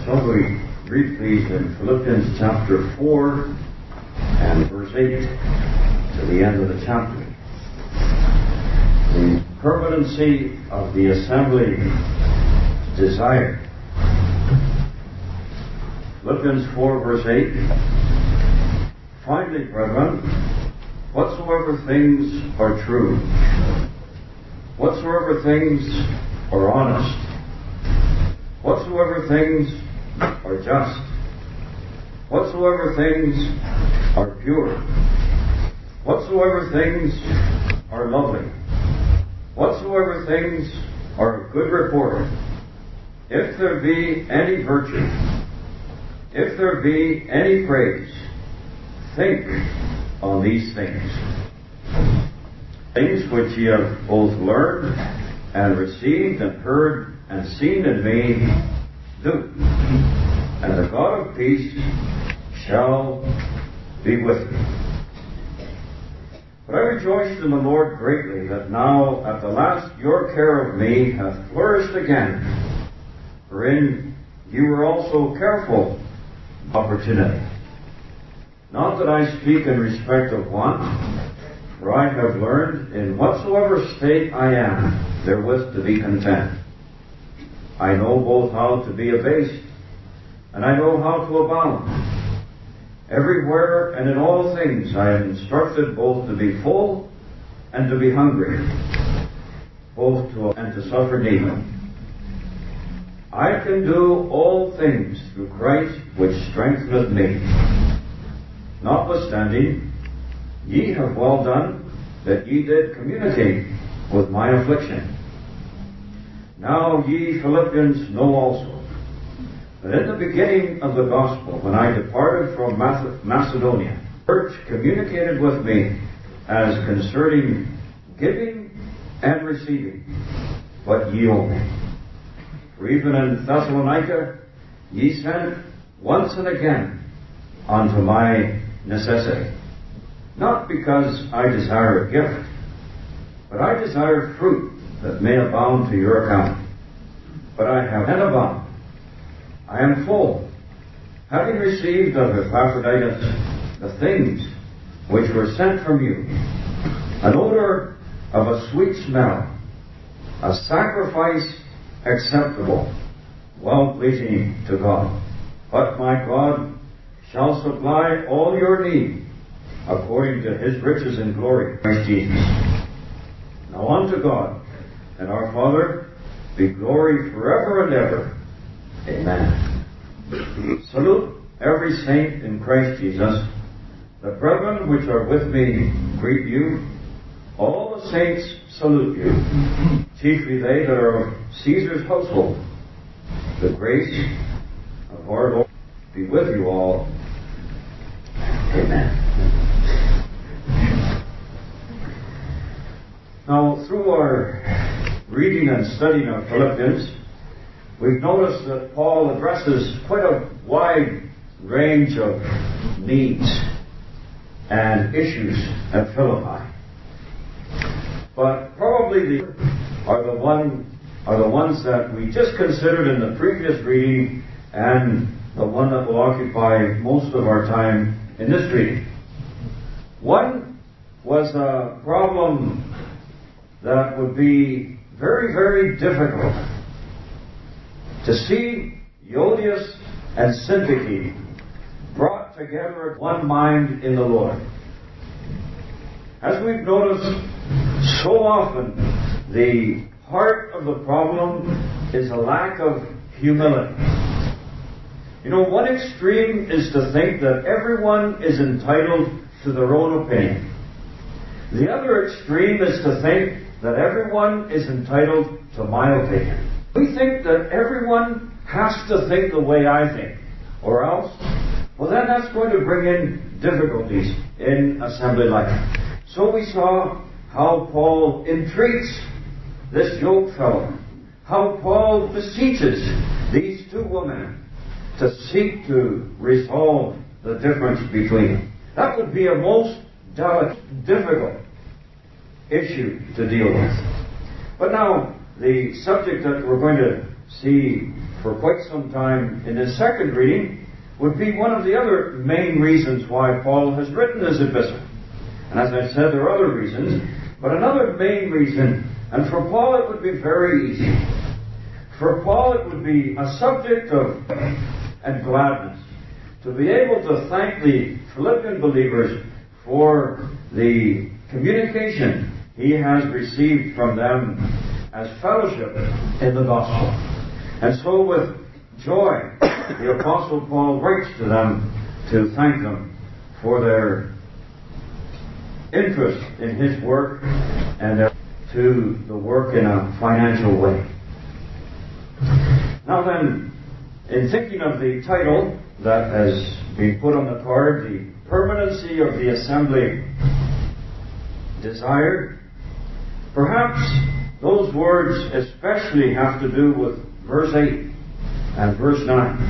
Shall we read, please, in Philippians chapter 4 and verse 8 to the end of the chapter. The permanency of the assembly desired. Philippians 4 verse 8. Finally, brethren, whatsoever things are true, whatsoever things are honest, whatsoever things are just, whatsoever things are pure, whatsoever things are lovely, whatsoever things are of good report, if there be any virtue, if there be any praise, think on these things. Things which ye have both learned and received and heard and seen in me, do. And the God of peace shall be with you. But I rejoiced in the Lord greatly that now at the last your care of me hath flourished again, wherein you were also careful of opportunity. Not that I speak in respect of want, for I have learned in whatsoever state I am therewith to be content. I know both how to be abased, and I know how to abound. Everywhere and in all things I am instructed both to be full and to be hungry, both to and to suffer need. I can do all things through Christ which strengtheneth me. Notwithstanding, ye have well done that ye did communicate with my affliction. Now ye Philippians know also that in the beginning of the gospel, when I departed from Macedonia, the church communicated with me as concerning giving and receiving, but ye only. For even in Thessalonica ye sent once and again unto my necessity, not because I desire a gift, but I desire fruit that may abound to your account. But I have and abound. I am full, having received of Epaphroditus the things which were sent from you, an odor of a sweet smell, a sacrifice acceptable, well-pleasing to God. But my God shall supply all your need according to his riches in glory, Christ Jesus. Now unto God and our Father be glory forever and ever. Amen. Salute every saint in Christ Jesus. The brethren which are with me greet you. All the saints salute you, chiefly they that are of Caesar's household. The grace of our Lord be with you all. Amen. Now, through our reading and studying of Philippians, we've noticed that Paul addresses quite a wide range of needs and issues at Philippi. But probably are the ones that we just considered in the previous reading and the one that will occupy most of our time in this reading. One was a problem that would be very, very difficult to see Euodias and Syntyche brought together at one mind in the Lord. As we've noticed, so often the heart of the problem is a lack of humility. You know, one extreme is to think that everyone is entitled to their own opinion. The other extreme is to think that everyone is entitled to my opinion. We think that everyone has to think the way I think, or else, well, then that's going to bring in difficulties in assembly life. So we saw how Paul entreats this yoke fellow, how Paul beseeches these two women to seek to resolve the difference between them. That would be a most delicate, difficult issue to deal with. But now, the subject that we're going to see for quite some time in this second reading would be one of the other main reasons why Paul has written this epistle. And as I said, there are other reasons, but another main reason, and for Paul it would be very easy. For Paul it would be a subject of and gladness to be able to thank the Philippian believers for the communication he has received from them as fellowship in the gospel. And so with joy, the Apostle Paul writes to them to thank them for their interest in his work and to the work in a financial way. Now then, in thinking of the title that has been put on the card, the permanency of the assembly desired, perhaps those words especially have to do with verse 8 and verse 9.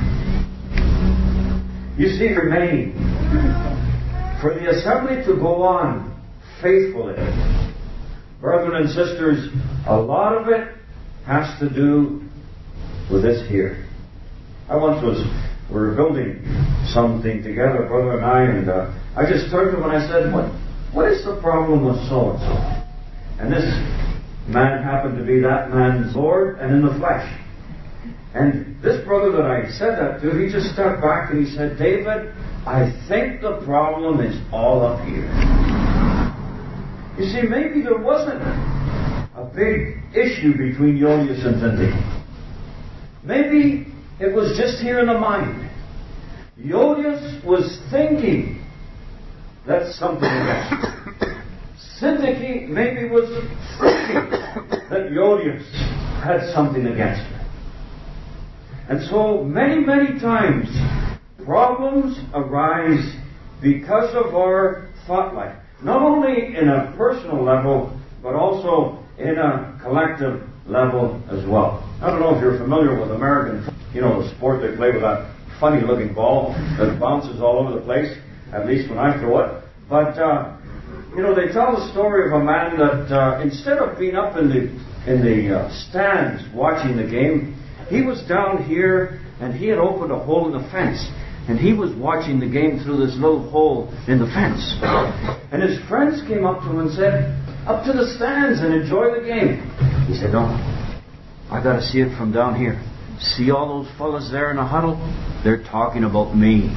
You see, remain. For the assembly to go on faithfully. Brethren and sisters, a lot of it has to do with this here. We were building something together, brother and I just turned to him and I said, what is the problem with so-and-so? And this man happened to be that man's Lord and in the flesh. And this brother that I said that to, he just stepped back and he said, David, I think the problem is all up here. You see, maybe there wasn't a big issue between Euodias and Syntyche. Maybe it was just here in the mind. Euodias was thinking that something against her. Syntyche maybe was thinking that Euodias had something against her. And so many, many times problems arise because of our thought life. Not only in a personal level, but also in a collective level as well. I don't know if you're familiar with American, the sport they play with that funny looking ball that bounces all over the place, at least when I throw it. But, they tell the story of a man that instead of being up in the stands watching the game, he was down here and he had opened a hole in the fence. And he was watching the game through this little hole in the fence. And his friends came up to him and said, up to the stands and enjoy the game. He said, no, I got to see it from down here. See all those fellas there in a huddle? They're talking about me.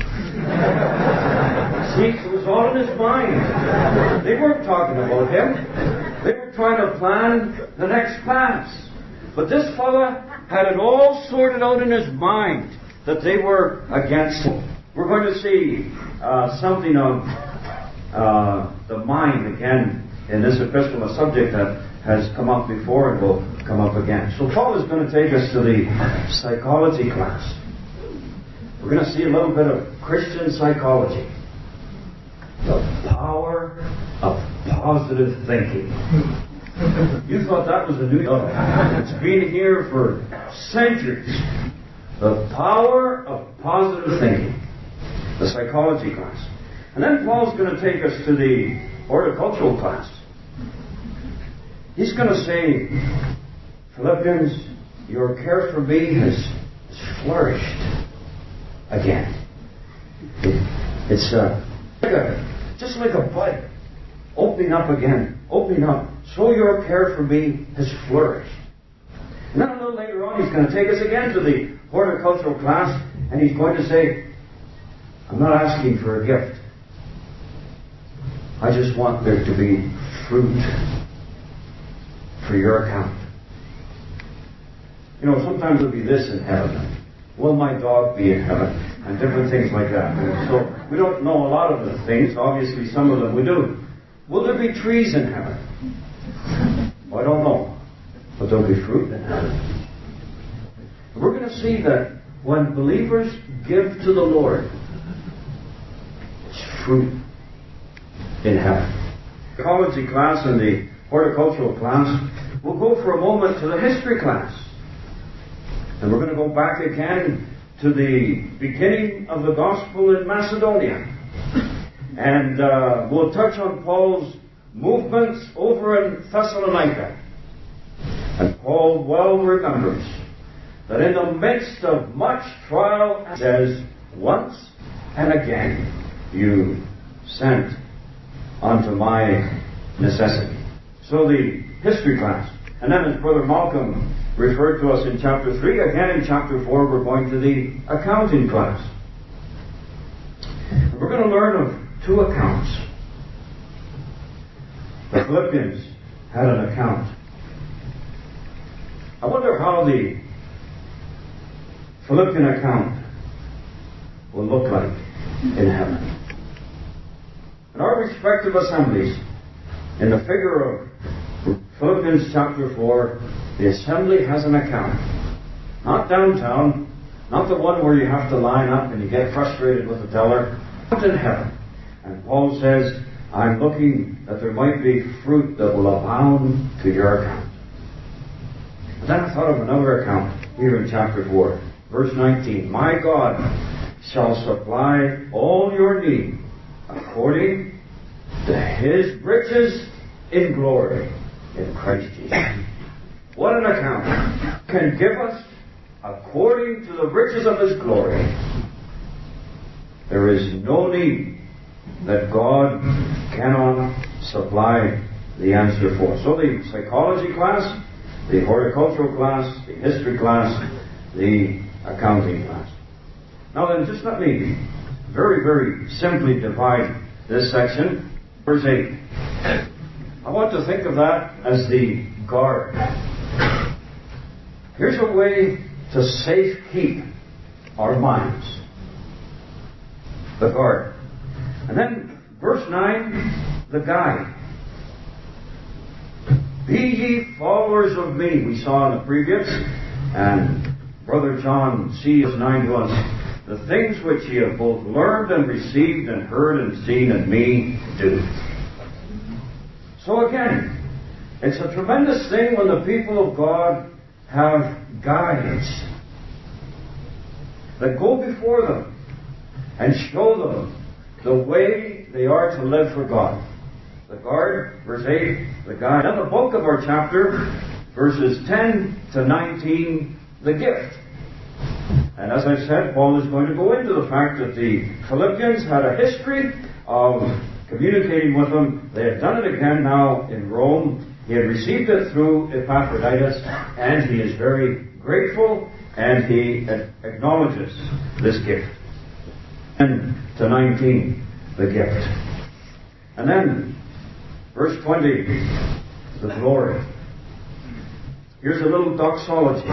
See, it was all in his mind. They weren't talking about him. They were trying to plan the next pass. But this fella had it all sorted out in his mind that they were against him. We're going to see something of the mind again in this epistle, a subject that has come up before and will come up again. So Paul is going to take us to the psychology class. We're going to see a little bit of Christian psychology. The power of positive thinking. You thought that was a new thing. It's been here for centuries. The power of positive thinking. The psychology class. And then Paul's going to take us to the horticultural class. He's going to say, Philippians, your care for me has flourished again. It's just like a bud opening up again, opening up. So your care for me has flourished. And then a little later on, he's going to take us again to the horticultural class, and he's going to say, I'm not asking for a gift. I just want there to be fruit for your account. Sometimes it'll be this in heaven. Will my dog be in heaven? And different things like that. And so we don't know a lot of the things. Obviously, some of them we do. Will there be trees in heaven? Well, I don't know. But there'll be fruit in heaven. We're going to see that when believers give to the Lord, it's fruit in heaven. The ecology class and the horticultural class, we'll go for a moment to the history class. And we're going to go back again to the beginning of the gospel in Macedonia. And we'll touch on Paul's movements over in Thessalonica. And Paul well remembers that in the midst of much trial, it says, once and again you sent unto my necessity. So the history class. And then as Brother Malcolm referred to us in chapter 3, again in chapter 4 we're going to the accounting class. And we're going to learn of two accounts. The Philippians had an account. I wonder how the Philippian account will look like in heaven. In our respective assemblies, in the figure of Philippians chapter 4, the assembly has an account. Not downtown, not the one where you have to line up and you get frustrated with the teller, but in heaven. And Paul says, I'm looking that there might be fruit that will abound to your account. But then I thought of another account here in chapter 4, verse 19. My God shall supply all your need according to His riches in glory in Christ Jesus. What an account can give us according to the riches of His glory. There is no need that God cannot supply the answer for. So the psychology class, the horticultural class, the history class, the accounting class. Now then, just let me very, very simply divide this section. Verse 8. I want to think of that as the guard. Here's a way to safe keep our minds. The guard. And then verse 9, the guide. Be ye followers of me, we saw in the previous, and Brother John C. verse 9 to us, the things which ye have both learned and received and heard and seen in me, do. So again, it's a tremendous thing when the people of God have guides that go before them and show them the way they are to live for God. The guard, verse 8, the guide. And the bulk of our chapter, verses 10 to 19, the gift. And as I said, Paul is going to go into the fact that the Philippians had a history of communicating with them. They had done it again now in Rome. He had received it through Epaphroditus, and he is very grateful, and he acknowledges this gift. 10 to 19, the gift. And then, verse 20, the glory. Here's a little doxology.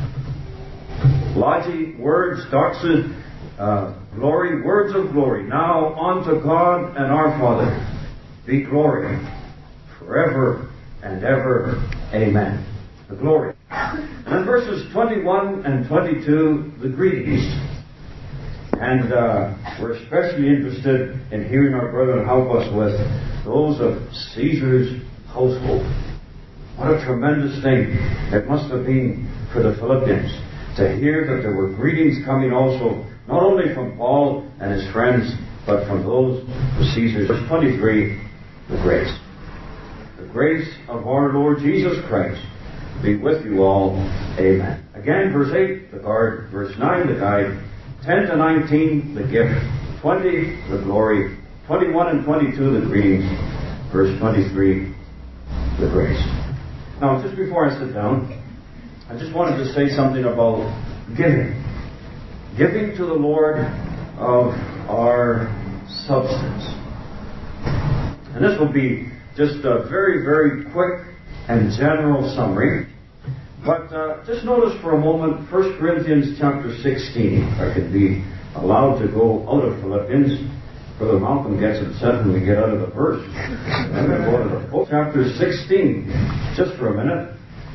Logi, words, doxa, glory, words of glory. Now unto God and our Father be glory forever and ever. Amen. The glory. And verses 21 and 22, the greetings. And we're especially interested in hearing our brethren help us with those of Caesar's household. What a tremendous thing it must have been for the Philippians to hear that there were greetings coming also, not only from Paul and his friends, but from those of Caesar. Verse 23, the grace. The grace of our Lord Jesus Christ be with you all. Amen. Again, verse 8, the guard. Verse 9, the guide. 10 to 19, the gift. 20, the glory. 21 and 22, the greetings. Verse 23, the grace. Now, just before I sit down, I just wanted to say something about giving. Giving to the Lord of our substance. And this will be just a very, very quick and general summary. But just notice for a moment 1 Corinthians chapter 16. If I could be allowed to go out of Philippians. Brother Malcolm gets upset when we get out of the verse. I'm going to go to the book. Chapter 16. Just for a minute.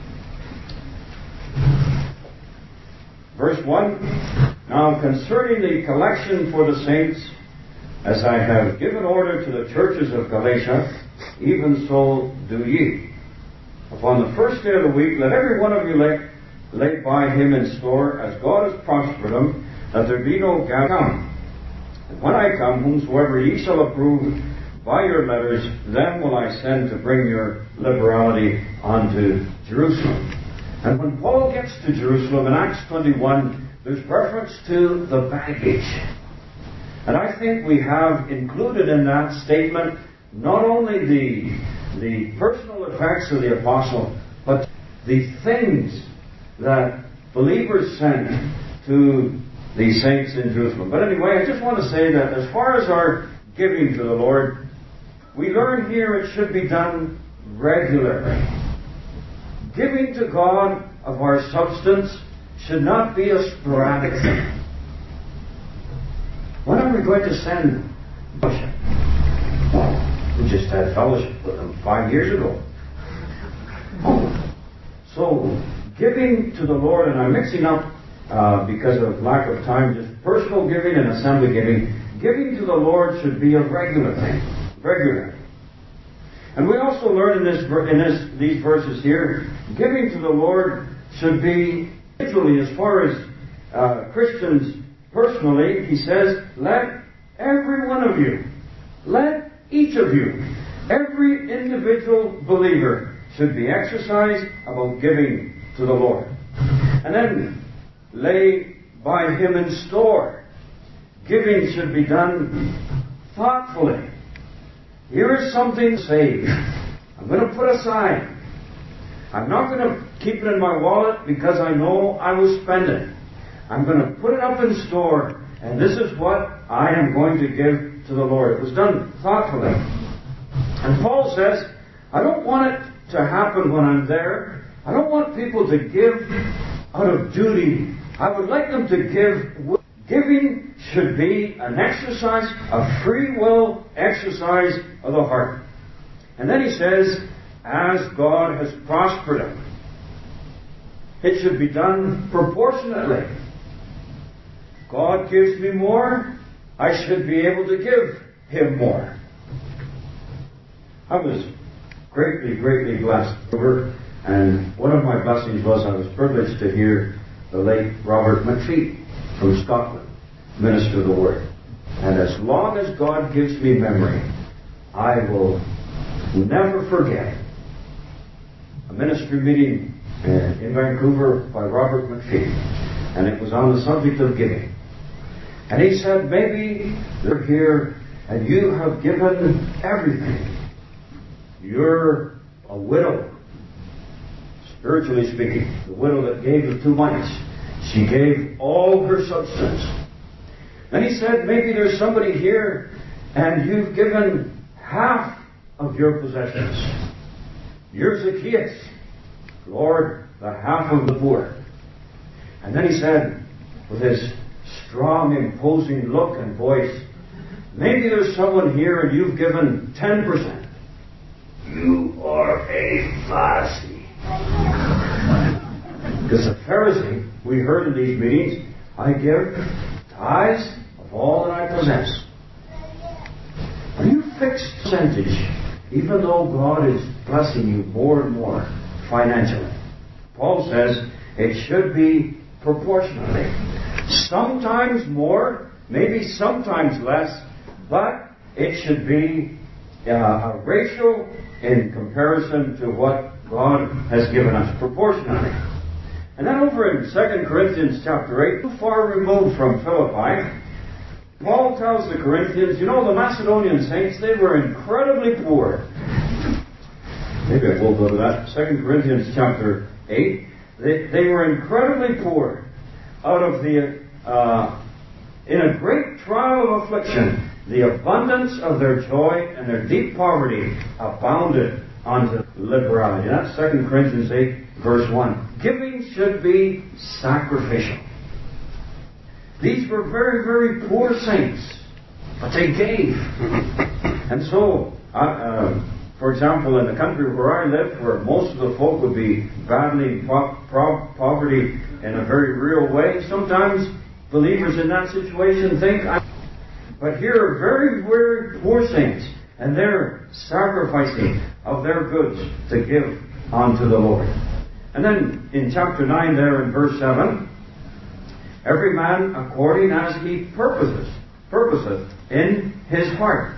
Verse 1. Now concerning the collection for the saints, as I have given order to the churches of Galatia, even so do ye. Upon the first day of the week, let every one of you lay by him in store, as God has prospered him, that there be no gap. Come. And when I come, whomsoever ye shall approve by your letters, them will I send to bring your liberality unto Jerusalem. And when Paul gets to Jerusalem in Acts 21, there's reference to the baggage. And I think we have included in that statement not only the personal effects of the apostle, but the things that believers sent to the saints in Jerusalem. But anyway, I just want to say that as far as our giving to the Lord, we learn here it should be done regularly. Giving to God of our substance should not be a sporadic thing. When are we going to send fellowship? We just had fellowship with them 5 years ago. So, giving to the Lord, and I'm mixing up because of lack of time, just personal giving and assembly giving. Giving to the Lord should be a regular thing. Regular. And we also learn in these verses here, giving to the Lord should be individually, as far as Christians personally. He says, let every one of you, let each of you, every individual believer should be exercised about giving to the Lord. And then lay by Him in store. Giving should be done thoughtfully. Here is something saved. I'm going to put aside. I'm not going to keep it in my wallet because I know I will spend it. I'm going to put it up in store, and this is what I am going to give to the Lord. It was done thoughtfully. And Paul says, I don't want it to happen when I'm there. I don't want people to give out of duty. I would like them to give. Giving should be an exercise, a free will exercise of the heart. And then he says, as God has prospered him. It should be done proportionately. God gives me more, I should be able to give Him more. I was greatly, greatly blessed. And one of my blessings was I was privileged to hear the late Robert McPhee from Scotland minister the Word. And as long as God gives me memory, I will never forget a ministry meeting in Vancouver by Robert McPhee. And it was on the subject of giving. And he said, maybe you're here and you have given everything. You're a widow. Spiritually speaking, the widow that gave the 2 mites. She gave all her substance. And he said, maybe there's somebody here and you've given half of your possessions. You're Zacchaeus. Lord, the half of the poor. And then he said, with his strong, imposing look and voice, maybe there's someone here and you've given 10%. You are a Pharisee. Because a Pharisee, we heard in these meetings, I give tithes of all that I possess. Are you fixed percentage, even though God is blessing you more and more financially? Paul says it should be proportionally. Sometimes more, maybe sometimes less, but it should be a ratio in comparison to what God has given us, proportionally. And then over in 2 Corinthians chapter 8, too far removed from Philippi, Paul tells the Corinthians, you know, the Macedonian saints, they were incredibly poor. Maybe I will go to that. 2 Corinthians chapter 8. They were incredibly poor. Out of in a great trial of affliction, the abundance of their joy and their deep poverty abounded unto liberality. That's 2 Corinthians 8, verse 1. Giving should be sacrificial. These were very, very poor saints, but they gave. And so, for example, in the country where I live, where most of the folk would be battling poverty in a very real way, sometimes believers in that situation think, but here are very, very poor saints, and they're sacrificing of their goods to give unto the Lord. And then in chapter 9 there in verse 7, every man according as he purposeth in his heart.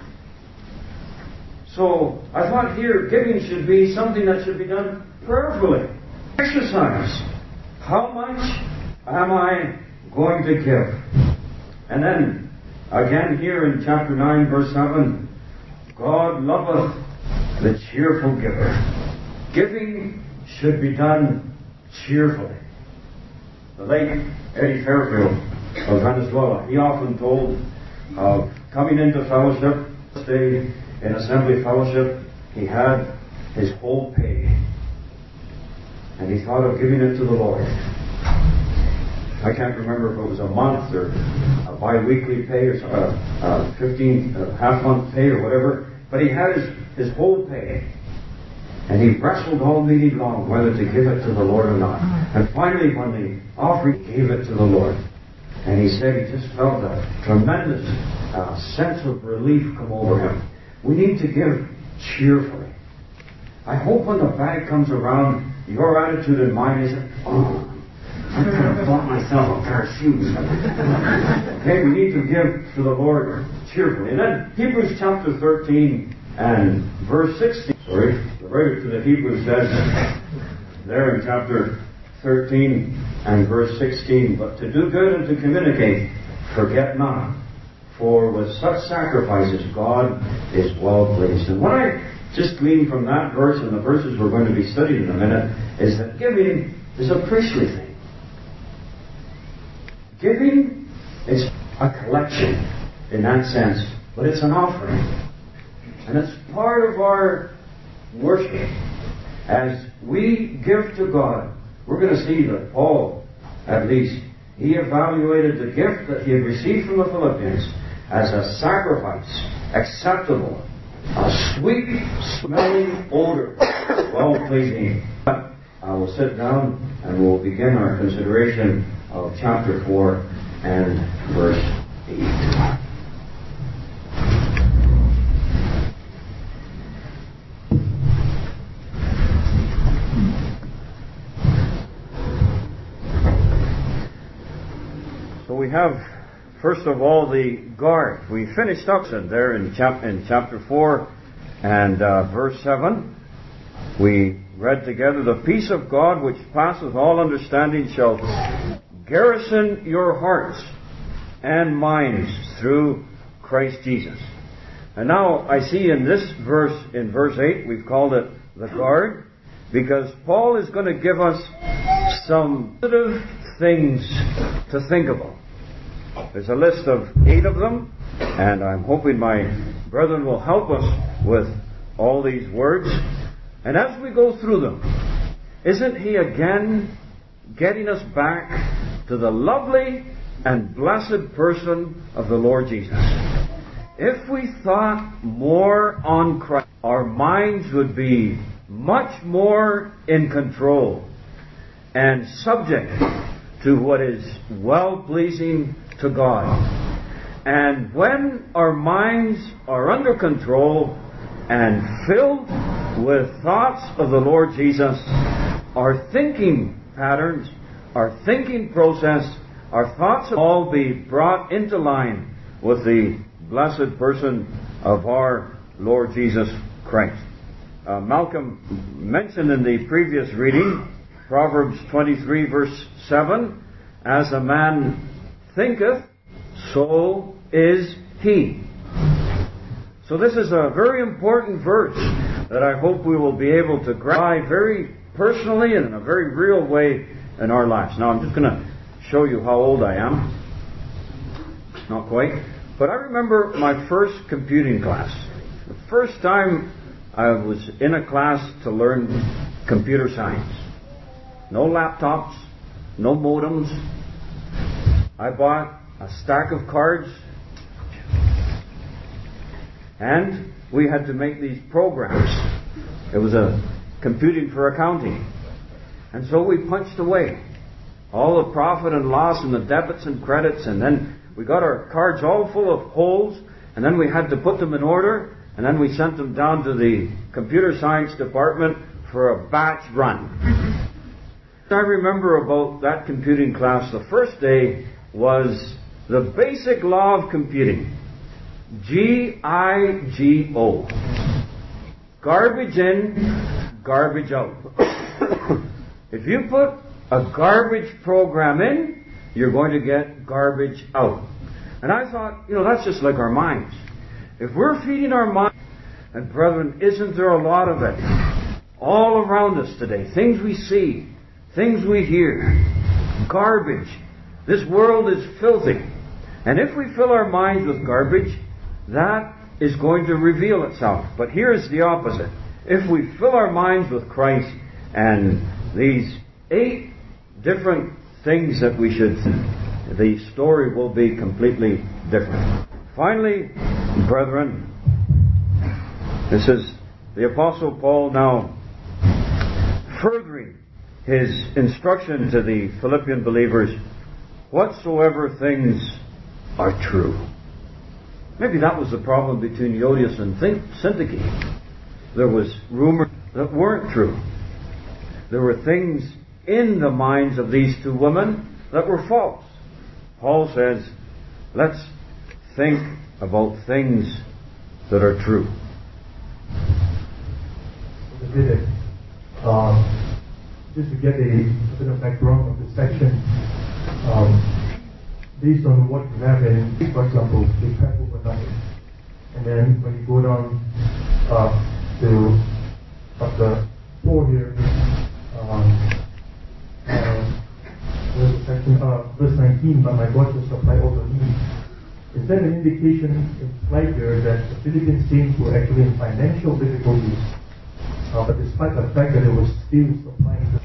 So I thought here giving should be something that should be done prayerfully. exercise. How much am I going to give? And then, again here in chapter 9, verse 7, God loveth the cheerful giver. Giving should be done cheerfully. The late Eddie Fairfield of Venezuela, he often told of coming into fellowship, stay in assembly fellowship, he had his whole pay. And he thought of giving it to the Lord. I can't remember if it was a month or a bi-weekly pay or half-month pay or whatever, but he had his whole pay. And he wrestled all meeting long whether to give it to the Lord or not. And finally, when the offering, he gave it to the Lord. And he said he just felt a tremendous sense of relief come over him. We need to give cheerfully. I hope when the bag comes around, your attitude and mine isn't, oh, I could have bought myself a pair of shoes. Okay, we need to give to the Lord cheerfully. And then Hebrews chapter 13 and verse 16. The writer to the Hebrews says there in chapter 13 and verse 16, but to do good and to communicate, forget not, for with such sacrifices God is well pleased. And what I just gleaned from that verse and the verses we're going to be studying in a minute is that giving is a priestly thing. Giving is a collection in that sense, but it's an offering. And it's part of our worship. As we give to God, we're going to see that Paul, at least, he evaluated the gift that he had received from the Philippians as a sacrifice, acceptable, a sweet smelling odor, well-pleasing. I will sit down and we'll begin our consideration of chapter 4 and verse 8. So we have, first of all, the guard. We finished up there in chapter 4 and verse 7. We read together, the peace of God which passeth all understanding shall garrison your hearts and minds through Christ Jesus. And now I see in this verse, in verse 8, we've called it the guard, because Paul is going to give us some positive things to think about. There's a list of 8 of them, and I'm hoping my brethren will help us with all these words. And as we go through them, isn't he again getting us back to the lovely and blessed person of the Lord Jesus? If we thought more on Christ, our minds would be much more in control and subject to what is well-pleasing to God. And when our minds are under control and filled with thoughts of the Lord Jesus, our thinking patterns, our thinking process, our thoughts will all be brought into line with the blessed person of our Lord Jesus Christ. Malcolm mentioned in the previous reading, Proverbs 23 verse 7, as a man thinketh, so is he. So this is a very important verse that I hope we will be able to grasp very personally and in a very real way in our lives. Now I'm just going to show you how old I am. Not quite. But I remember my first computing class. The first time I was in a class to learn computer science. No laptops, no modems. I bought a stack of cards, and we had to make these programs. It was a computing for accounting. And so we punched away all the profit and loss and the debits and credits, and then we got our cards all full of holes, and then we had to put them in order, and then we sent them down to the computer science department for a batch run. I remember about that computing class, the first day was the basic law of computing. GIGO. Garbage in, garbage out. If you put a garbage program in, you're going to get garbage out. And I thought, that's just like our minds. If we're feeding our minds, and brethren, isn't there a lot of it all around us today? Things we see, things we hear, garbage. This world is filthy. And if we fill our minds with garbage, that is going to reveal itself. But here's the opposite. If we fill our minds with Christ and these 8 different things that we should, the story will be completely different. Finally, brethren, this is the Apostle Paul now furthering his instruction to the Philippian believers, whatsoever things are true. Maybe that was the problem between Euodias and Syntyche. There was rumors that weren't true. There were things in the minds of these 2 women that were false. Paul says, let's think about things that are true. Just to get a bit of background of this section, based on what you have in, for example, be careful for nothing. And then when you go down to chapter 4 here, there's a section, verse 19, but my God will supply all your needs. Is that an indication implied here that the Philippian saints were actually in financial difficulties, but despite the fact that they were still supplying?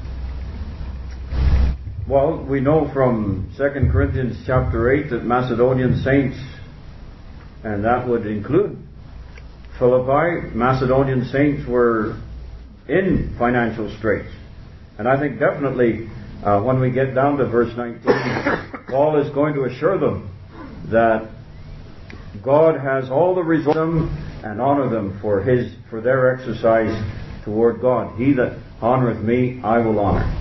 Well, we know from 2 Corinthians chapter 8 that Macedonian saints, and that would include Philippi, Macedonian saints were in financial straits. And I think definitely when we get down to verse 19, Paul is going to assure them that God has all the resources and honor them for their exercise toward God. He that honoreth me, I will honor.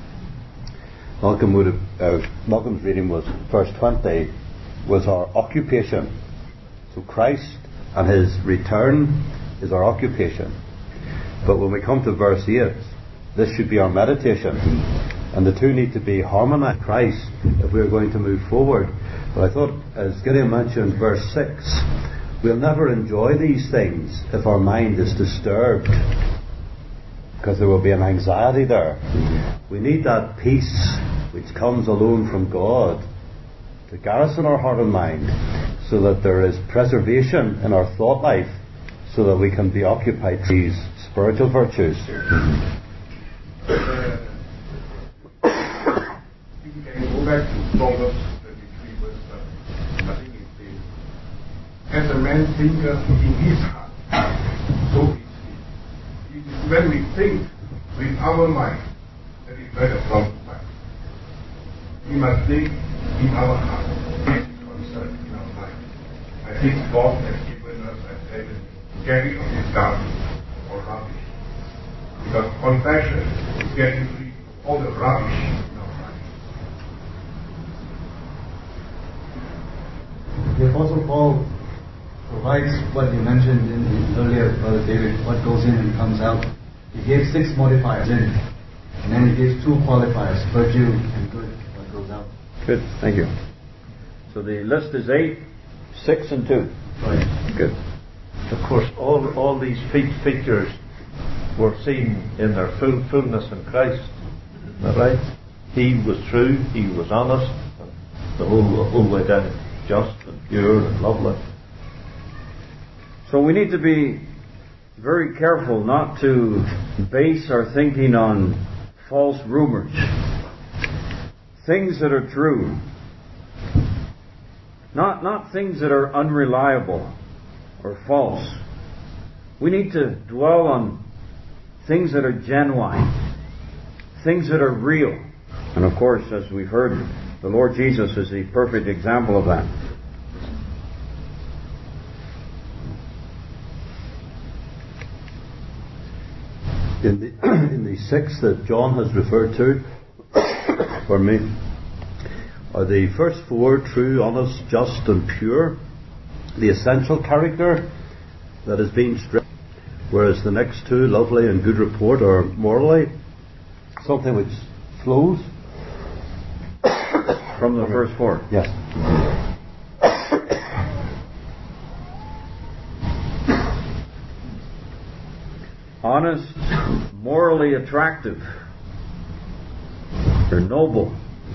Malcolm's reading was verse 20 was our occupation. So Christ and His return is our occupation. But when we come to verse 8, this should be our meditation. And the two need to be harmonized, Christ, if we're going to move forward. But I thought, as Gideon mentioned, verse 6, we'll never enjoy these things if our mind is disturbed, because there will be an anxiety there. We need that peace which comes alone from God to garrison our heart and mind, so that there is preservation in our thought life, so that we can be occupied with these spiritual virtues. You can go back to Proverbs 33 verse 7. I think it says, as a man thinketh in his heart, so is he. It is when we think with our mind that is where the problem lies. We must think in our heart. This is concerned in our mind. I think God has given us an ability to carry on His garbage or rubbish. Because confession is getting rid of all the rubbish in our mind. The Apostle Paul provides what you mentioned earlier, Brother David, what goes in and comes out. He gave 6 modifiers in, and then he gives 2 qualifiers, virtue and good, what goes out. Good, thank you. So the list is 8, 6 and 2. Right. Good. Of course, all these features were seen in their fullness in Christ. Isn't that right? He was true, He was honest, and the whole way down, just and pure and lovely. So we need to be very careful not to base our thinking on false rumors. Things that are true. Not things that are unreliable or false. We need to dwell on things that are genuine. Things that are real. And of course, as we've heard, the Lord Jesus is the perfect example of that. In the 6 that John has referred to, for me, are the first 4 true, honest, just and pure, the essential character that is being stripped, whereas the next 2, lovely and good report, are morally something which flows from the verse 4. Yes. Honest, morally attractive, or noble.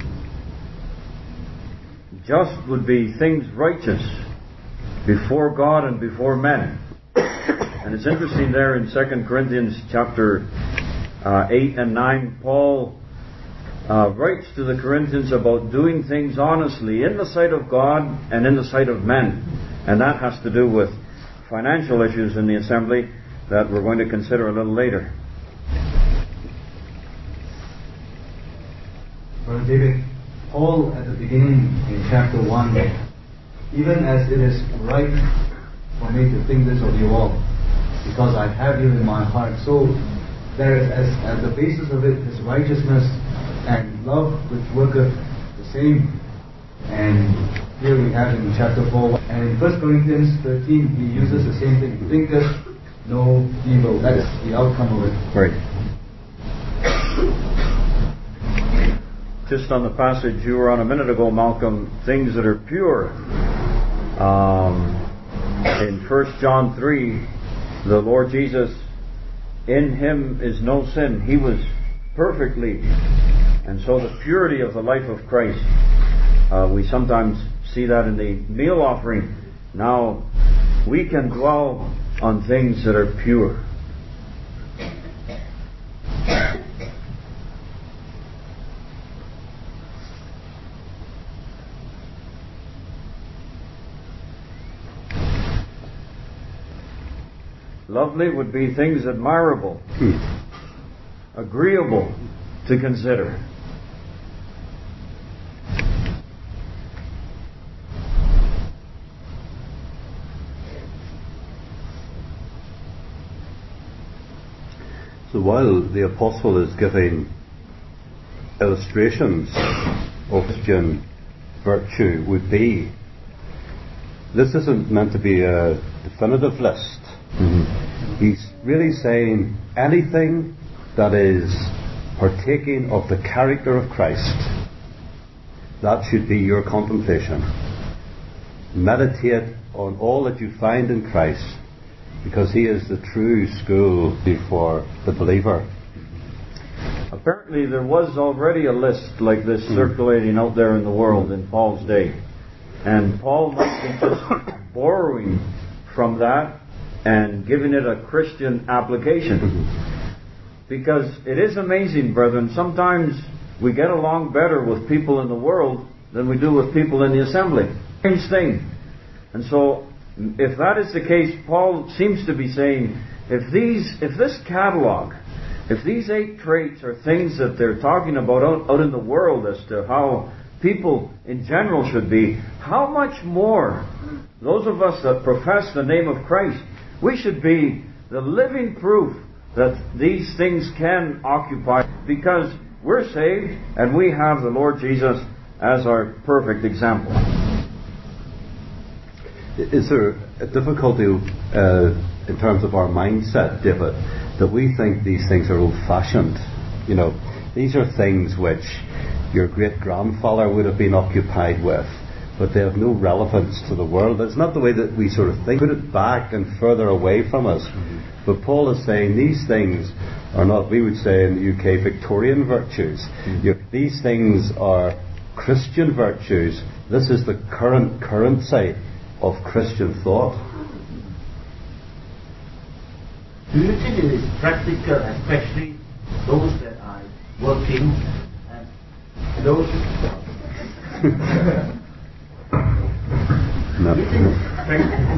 Just would be things righteous before God and before men. And it's interesting there in 2 Corinthians chapter 8 and 9, Paul writes to the Corinthians about doing things honestly in the sight of God and in the sight of men. And that has to do with financial issues in the assembly that we're going to consider a little later. Brother David, Paul at the beginning in chapter 1, even as it is right for me to think this of you all, because I have you in my heart, so there is as the basis of it is righteousness and love which worketh the same. And here we have in chapter 4, and in 1 Corinthians 13 he uses the same thing, thinketh no evil. That is the outcome of it. Right. Just on the passage you were on a minute ago, Malcolm, things that are pure. In 1 John 3, the Lord Jesus, in Him is no sin. He was perfectly. And so the purity of the life of Christ, we sometimes see that in the meal offering. Now, we can dwell on things that are pure. Lovely would be things admirable, agreeable to consider. So while the apostle is giving illustrations of Christian virtue would be, this isn't meant to be a definitive list. He's really saying anything that is partaking of the character of Christ, that should be your contemplation. Meditate on all that you find in Christ, because He is the true school for the believer. Apparently there was already a list like this circulating out there in the world in Paul's day. And Paul might be just borrowing from that and giving it a Christian application. Because it is amazing, brethren, sometimes we get along better with people in the world than we do with people in the assembly. Strange thing. And so, if that is the case, Paul seems to be saying, if this catalog, if these 8 traits are things that they're talking about out in the world as to how people in general should be, how much more those of us that profess the name of Christ, we should be the living proof that these things can occupy, because we're saved and we have the Lord Jesus as our perfect example. Is there a difficulty in terms of our mindset, David, that we think these things are old-fashioned? You know, these are things which your great-grandfather would have been occupied with, but they have no relevance to the world. It's not the way that we sort of think. Put it back and further away from us. But Paul is saying these things are not, we would say in the UK, Victorian virtues. These things are Christian virtues. This is the current currency of Christian thought. Do you think it is practical, especially those that are working and those No. do you think it's practical?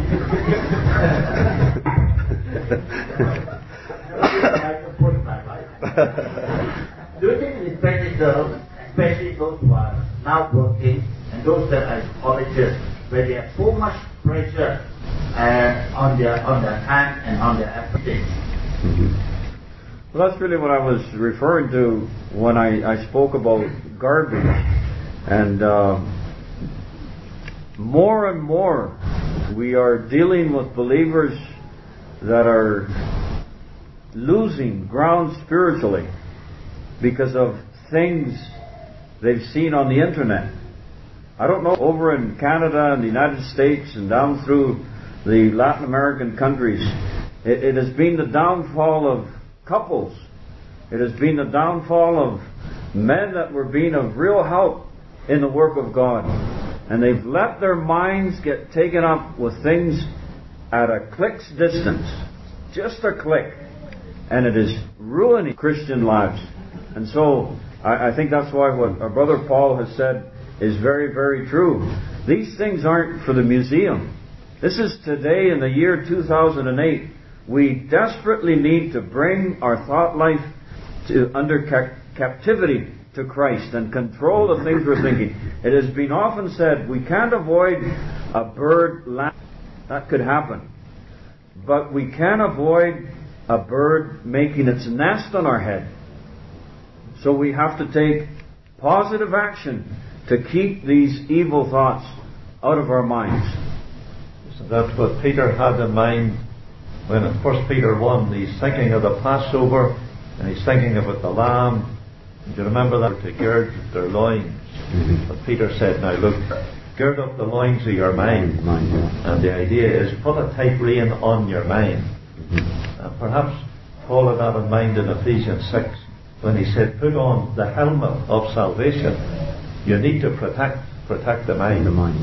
Do you think it is practical, especially those who are now working and those that are in colleges, where they have so much pressure on their time and on their everything? Well, that's really what I was referring to when I spoke about garbage. And more and more we are dealing with believers that are losing ground spiritually. because of things they've seen on the internet. I don't know, over in Canada and the United States and down through the Latin American countries, it has been the downfall of couples. It has been the downfall of men that were being of real help in the work of God. And they've let their minds get taken up with things at a click's distance. Just a click. And it is ruining Christian lives. And so, I think that's why what our brother Paul has said is very, very true. These things aren't for the museum. This is today in the year 2008. We desperately need to bring our thought life under captivity to Christ and control the things we're thinking. It has been often said we can't avoid a bird landing. That could happen. But we can avoid a bird making its nest on our head. So we have to take positive action to keep these evil thoughts out of our minds. So that's what Peter had in mind when in 1 Peter 1 he's thinking of the Passover and he's thinking about the lamb. Do you remember that? To gird their loins. But Peter said, now look, gird up the loins of your mind. And the idea is put a tight rein on your mind. Perhaps Paul had that in mind in Ephesians 6 when he said, put on the helmet of salvation. You need to protect the mind.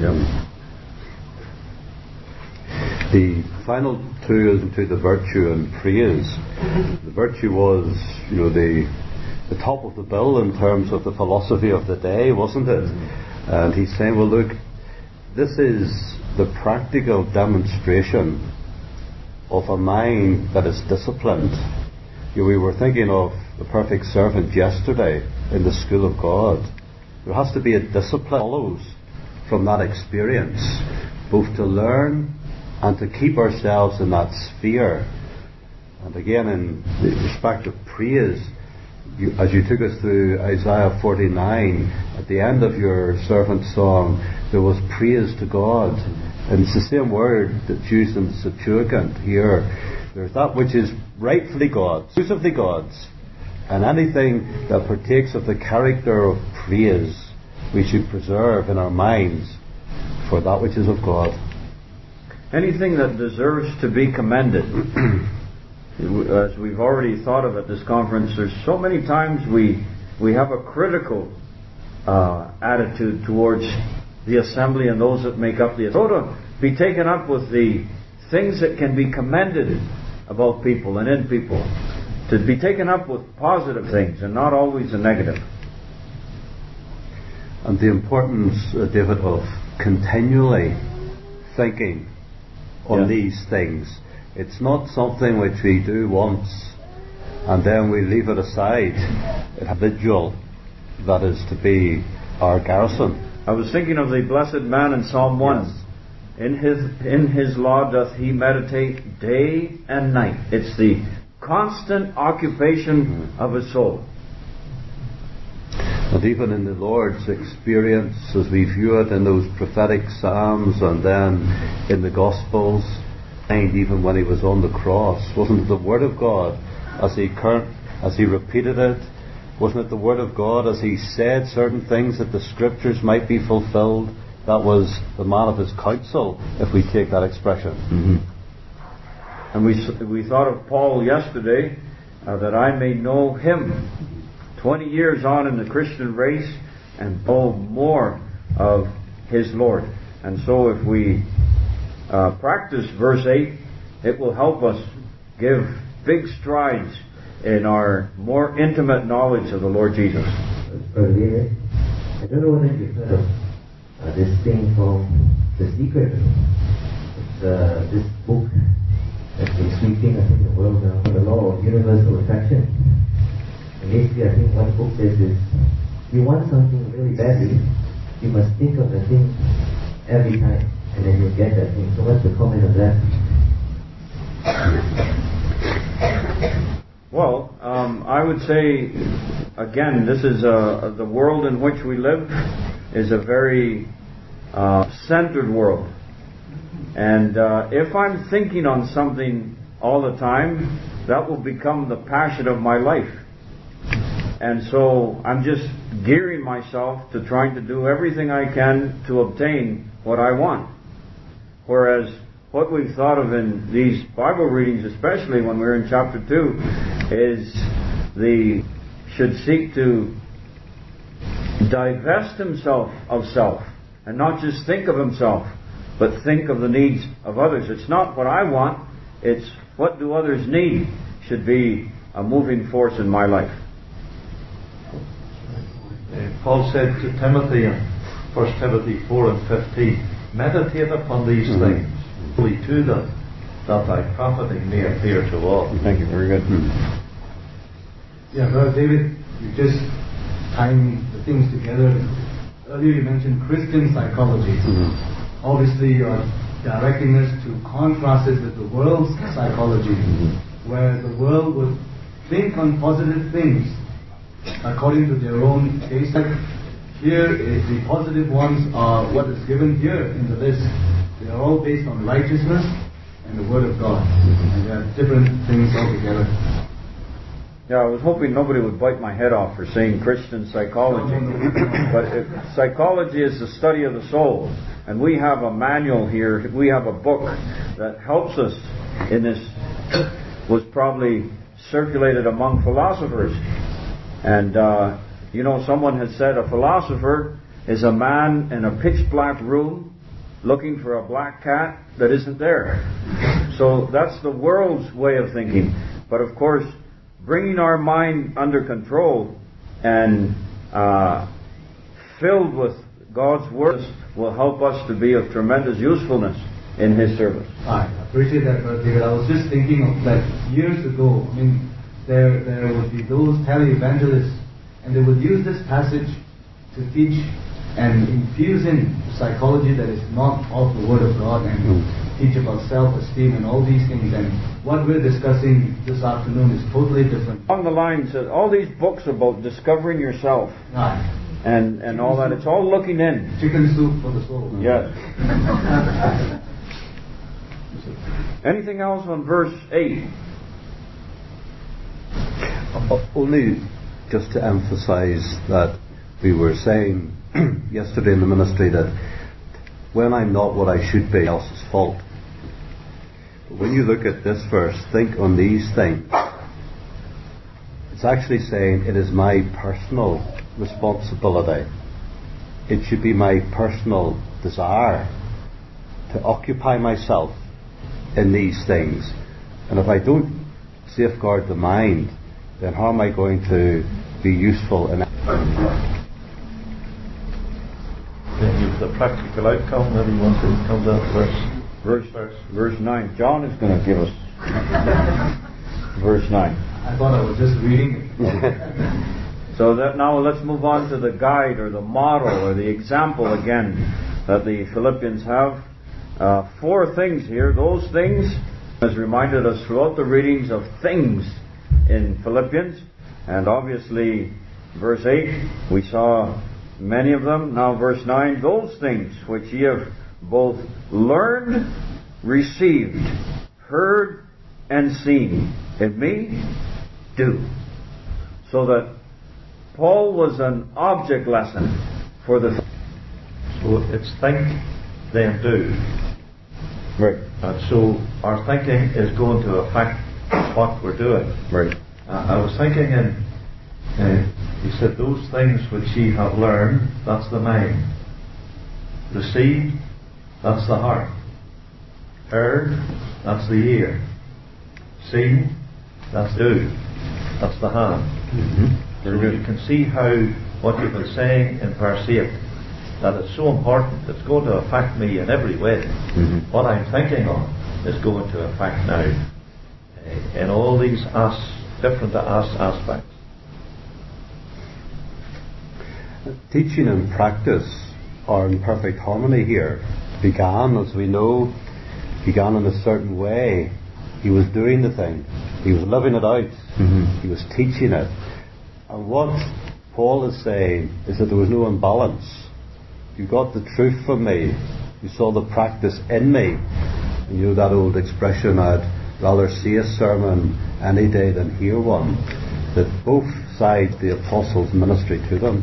The final two is into the virtue and praise. The virtue was, the top of the bill in terms of the philosophy of the day, wasn't it? And he's saying, well, look, this is the practical demonstration of a mind that is disciplined. We were thinking of the perfect servant yesterday in the school of God. There has to be a discipline that follows from that experience, both to learn and to keep ourselves in that sphere. And again, in respect of praise, as you took us through Isaiah 49, at the end of your servant song, there was praise to God. And it's the same word that's used in the Septuagint here. There's that which is rightfully God's, exclusively God's. And anything that partakes of the character of praise, we should preserve in our minds for that which is of God. Anything that deserves to be commended. As we've already thought of at this conference, there's so many times we have a critical attitude towards the assembly and those that make up the assembly. So to be taken up with the things that can be commended about people and in people. To be taken up with positive things and not always the negative. And the importance, David, of continually thinking on these things. It's not something which we do once and then we leave it aside. It's a vigil that is to be our garrison. I was thinking of the blessed man in Psalm 1. Yes. In his law doth he meditate day and night. It's the constant occupation of his soul. And even in the Lord's experience, as we view it in those prophetic psalms and then in the Gospels, and even when he was on the cross, wasn't it the Word of God as he repeated it? Wasn't it the Word of God as he said certain things that the Scriptures might be fulfilled? That was the man of his counsel, if we take that expression. Mm-hmm. And we thought of Paul yesterday, that I may know him. 20 years on in the Christian race and know more of his Lord. And so if we practice verse 8, it will help us give big strides in our more intimate knowledge of the Lord Jesus. Brother David, I don't know whether you've heard of this thing called The Secret. It's this book that's been sweeping, I think, the world now, the law of universal attraction. And basically, I think what the book says is, if you want something really badly, you must think of the thing every time, and then you'll get that thing. So what's the comment on that? Well, I would say, again, this is the world in which we live is a very centered world. And if I'm thinking on something all the time, that will become the passion of my life. And so I'm just gearing myself to trying to do everything I can to obtain what I want. Whereas what we've thought of in these Bible readings, especially when we're in chapter 2, is should seek to divest himself of self and not just think of himself, but think of the needs of others. It's not what I want, it's what do others need should be a moving force in my life. Paul said to Timothy in 1 Timothy 4 and 15, meditate upon these things, fully to them, that thy profiting may appear to all. Thank you, very good. Yeah, Brother David, you just tying the things together. Earlier you mentioned Christian psychology. Obviously you are directing us to contrast it with the world's psychology, where the world would think on positive things according to their own taste. Here, the positive ones are what is given here in the list. They are all based on righteousness and the Word of God. And they are different things altogether. Yeah, I was hoping nobody would bite my head off for saying Christian psychology. But psychology is the study of the soul. And we have a manual here, we have a book that helps us in this. Was probably circulated among philosophers. And, someone has said a philosopher is a man in a pitch black room looking for a black cat that isn't there. So that's the world's way of thinking. But of course, bringing our mind under control and filled with God's Word will help us to be of tremendous usefulness in His service. I appreciate that, Brother David. I was just thinking of that years ago. I mean, there would be those televangelists, and they would use this passage to teach and infuse in psychology that is not of the Word of God and teach about self-esteem and all these things. And what we're discussing this afternoon is totally different. Along the lines of all these books about discovering yourself and all that, it's all looking in. Chicken soup for the soul. Yeah. Anything else on verse 8? Only just to emphasize that we were saying yesterday in the ministry that when I'm not what I should be, else's fault. But when you look at this verse, think on these things. It's actually saying it is my personal responsibility. It should be my personal desire to occupy myself in these things. And if I don't safeguard the mind, then how am I going to be useful in the practical outcome? Everyone can come to that verse 9. John is going to give us verse 9. I thought I was just reading it. So that now let's move on to the guide or the model or the example again that the Philippians have. 4 things here. Those things has reminded us throughout the readings of things in Philippians, and obviously verse 8 we saw many of them. Now verse 9, those things which ye have both learned, received, heard, and seen in me, do. So that Paul was an object lesson for the. So it's think, then do. Right. And so our thinking is going to affect what we're doing. Right. I was thinking, he said, those things which ye have learned, that's the mind. Received, that's the heart. Heard, that's the ear. Seen, that's do. That's the hand. So you can see how what you've been saying in verse 8, that it's so important, it's going to affect me in every way. What I'm thinking of is going to affect now in all these different aspects. Teaching and practice are in perfect harmony here. Began, as we know, began in a certain way. He was doing the thing. He was living it out. He was teaching it. And what Paul is saying is that there was no imbalance. You got the truth from me. You saw the practice in me. And you know that old expression, I'd rather see a sermon any day than hear one. That both alongside the apostles' ministry to them.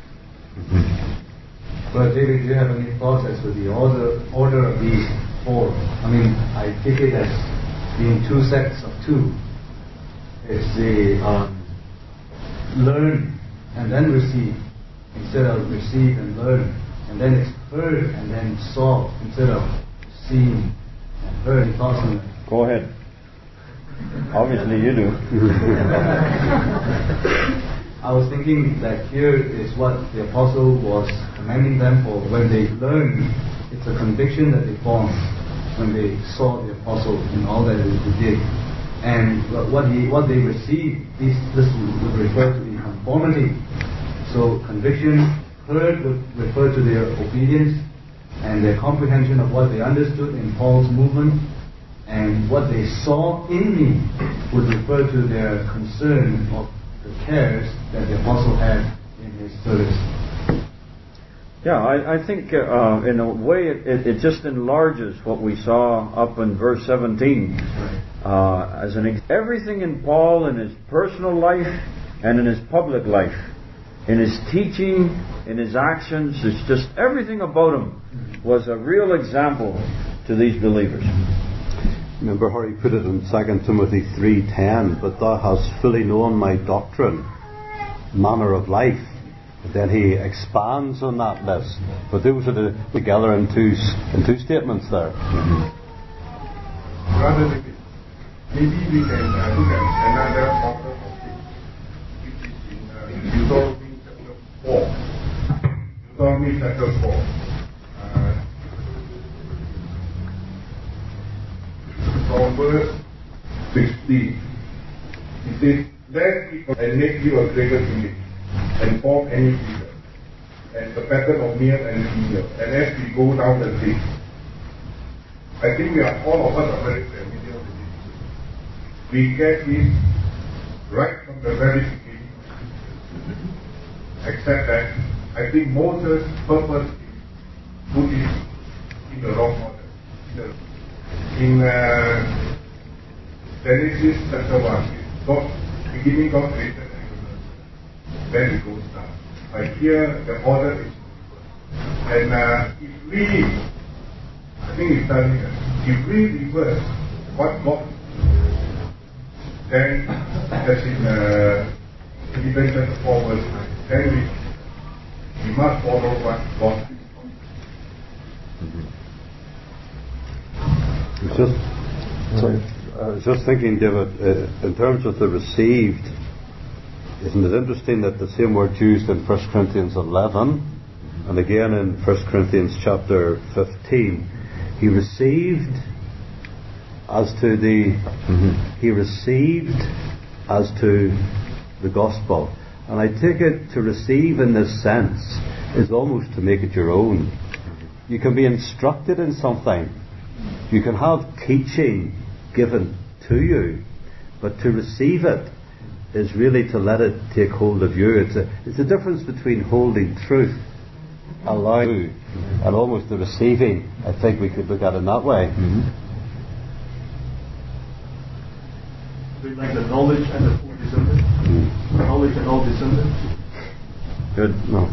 But David, do you have any thoughts as to the order of these four? I mean, I take it as being two sets of two. It's the learn and then receive, instead of receive and learn. And then it's heard and then saw, instead of seen and heard. Any thoughts on that? Go ahead. Obviously you do. I was thinking that here is what the apostle was commending them for. When they learned, it's a conviction that they formed when they saw the apostle and all that he did. And what they received, this would refer to the conformity. So conviction, heard would refer to their obedience and their comprehension of what they understood in Paul's movement. And what they saw in me would refer to their concern of the cares that the apostle had in his service. Yeah, I think in a way it just enlarges what we saw up in verse 17. As everything in Paul, in his personal life and in his public life, in his teaching, in his actions, it's just everything about him was a real example to these believers. Remember how he put it in 2 Timothy 3:10, but thou hast fully known my doctrine, manner of life. And then he expands on that list. But those are together in two statements there. Brother David, maybe we can look at another order of things, which is in Deuteronomy chapter 4. Deuteronomy chapter 4. From verse 16. It says, let me and make you a greater image, and form any figure, and the pattern of male and female. And as we go down the list, I think all of us are very familiar with it. We get this right from the very beginning, except that I think Moses' purpose is put it in the wrong order. In Genesis chapter 1, beginning God created the universe. Then it goes down. But here the order is reversed. And if we, I think it's telling us, if we reverse what God is, then as in Philippians chapter 4 verse 9, then we must follow what God is. I was just thinking, David, in terms of the received, isn't it interesting that the same word's used in 1 Corinthians 11 and again in 1 Corinthians chapter 15? He received as to the gospel. And I take it to receive in this sense is almost to make it your own. You can be instructed in something. You can have teaching given to you, but to receive it is really to let it take hold of you. It's a difference between holding truth, allowing you, and almost the receiving. I think we could look at it in that way. Like the knowledge and the full discernment. Knowledge and all discernment. Good. No.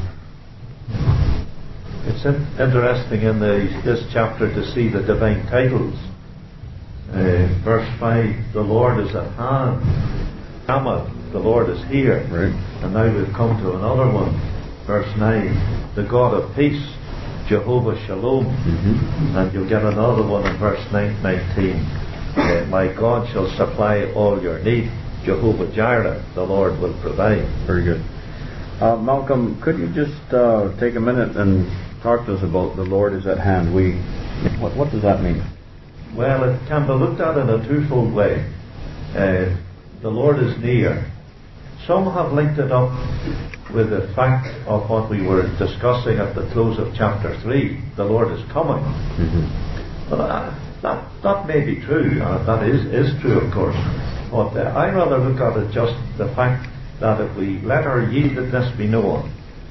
It's interesting in this chapter to see the divine titles. Verse 5, the Lord is at hand. Kama, the Lord is here. Right. And now we've come to another one. Verse 9, the God of peace, Jehovah Shalom. And you'll get another one in verse 19. My God shall supply all your need. Jehovah Jireh, the Lord will provide. Very good. Malcolm, could you just take a minute and talk to us about the Lord is at hand? What does that mean? Well, it can be looked at in a twofold way. The Lord is near. Some have linked it up with the fact of what we were discussing at the close of chapter 3. The Lord is coming. But that may be true. That is true, of course. But I rather look at it just the fact that if we let our yieldedness be known,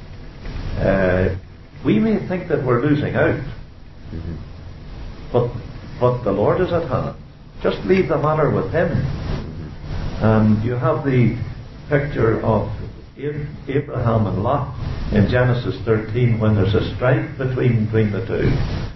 we may think that we're losing out. But the Lord is at hand. Just leave the matter with Him. And you have the picture of Abraham and Lot in Genesis 13 when there's a strife between the two.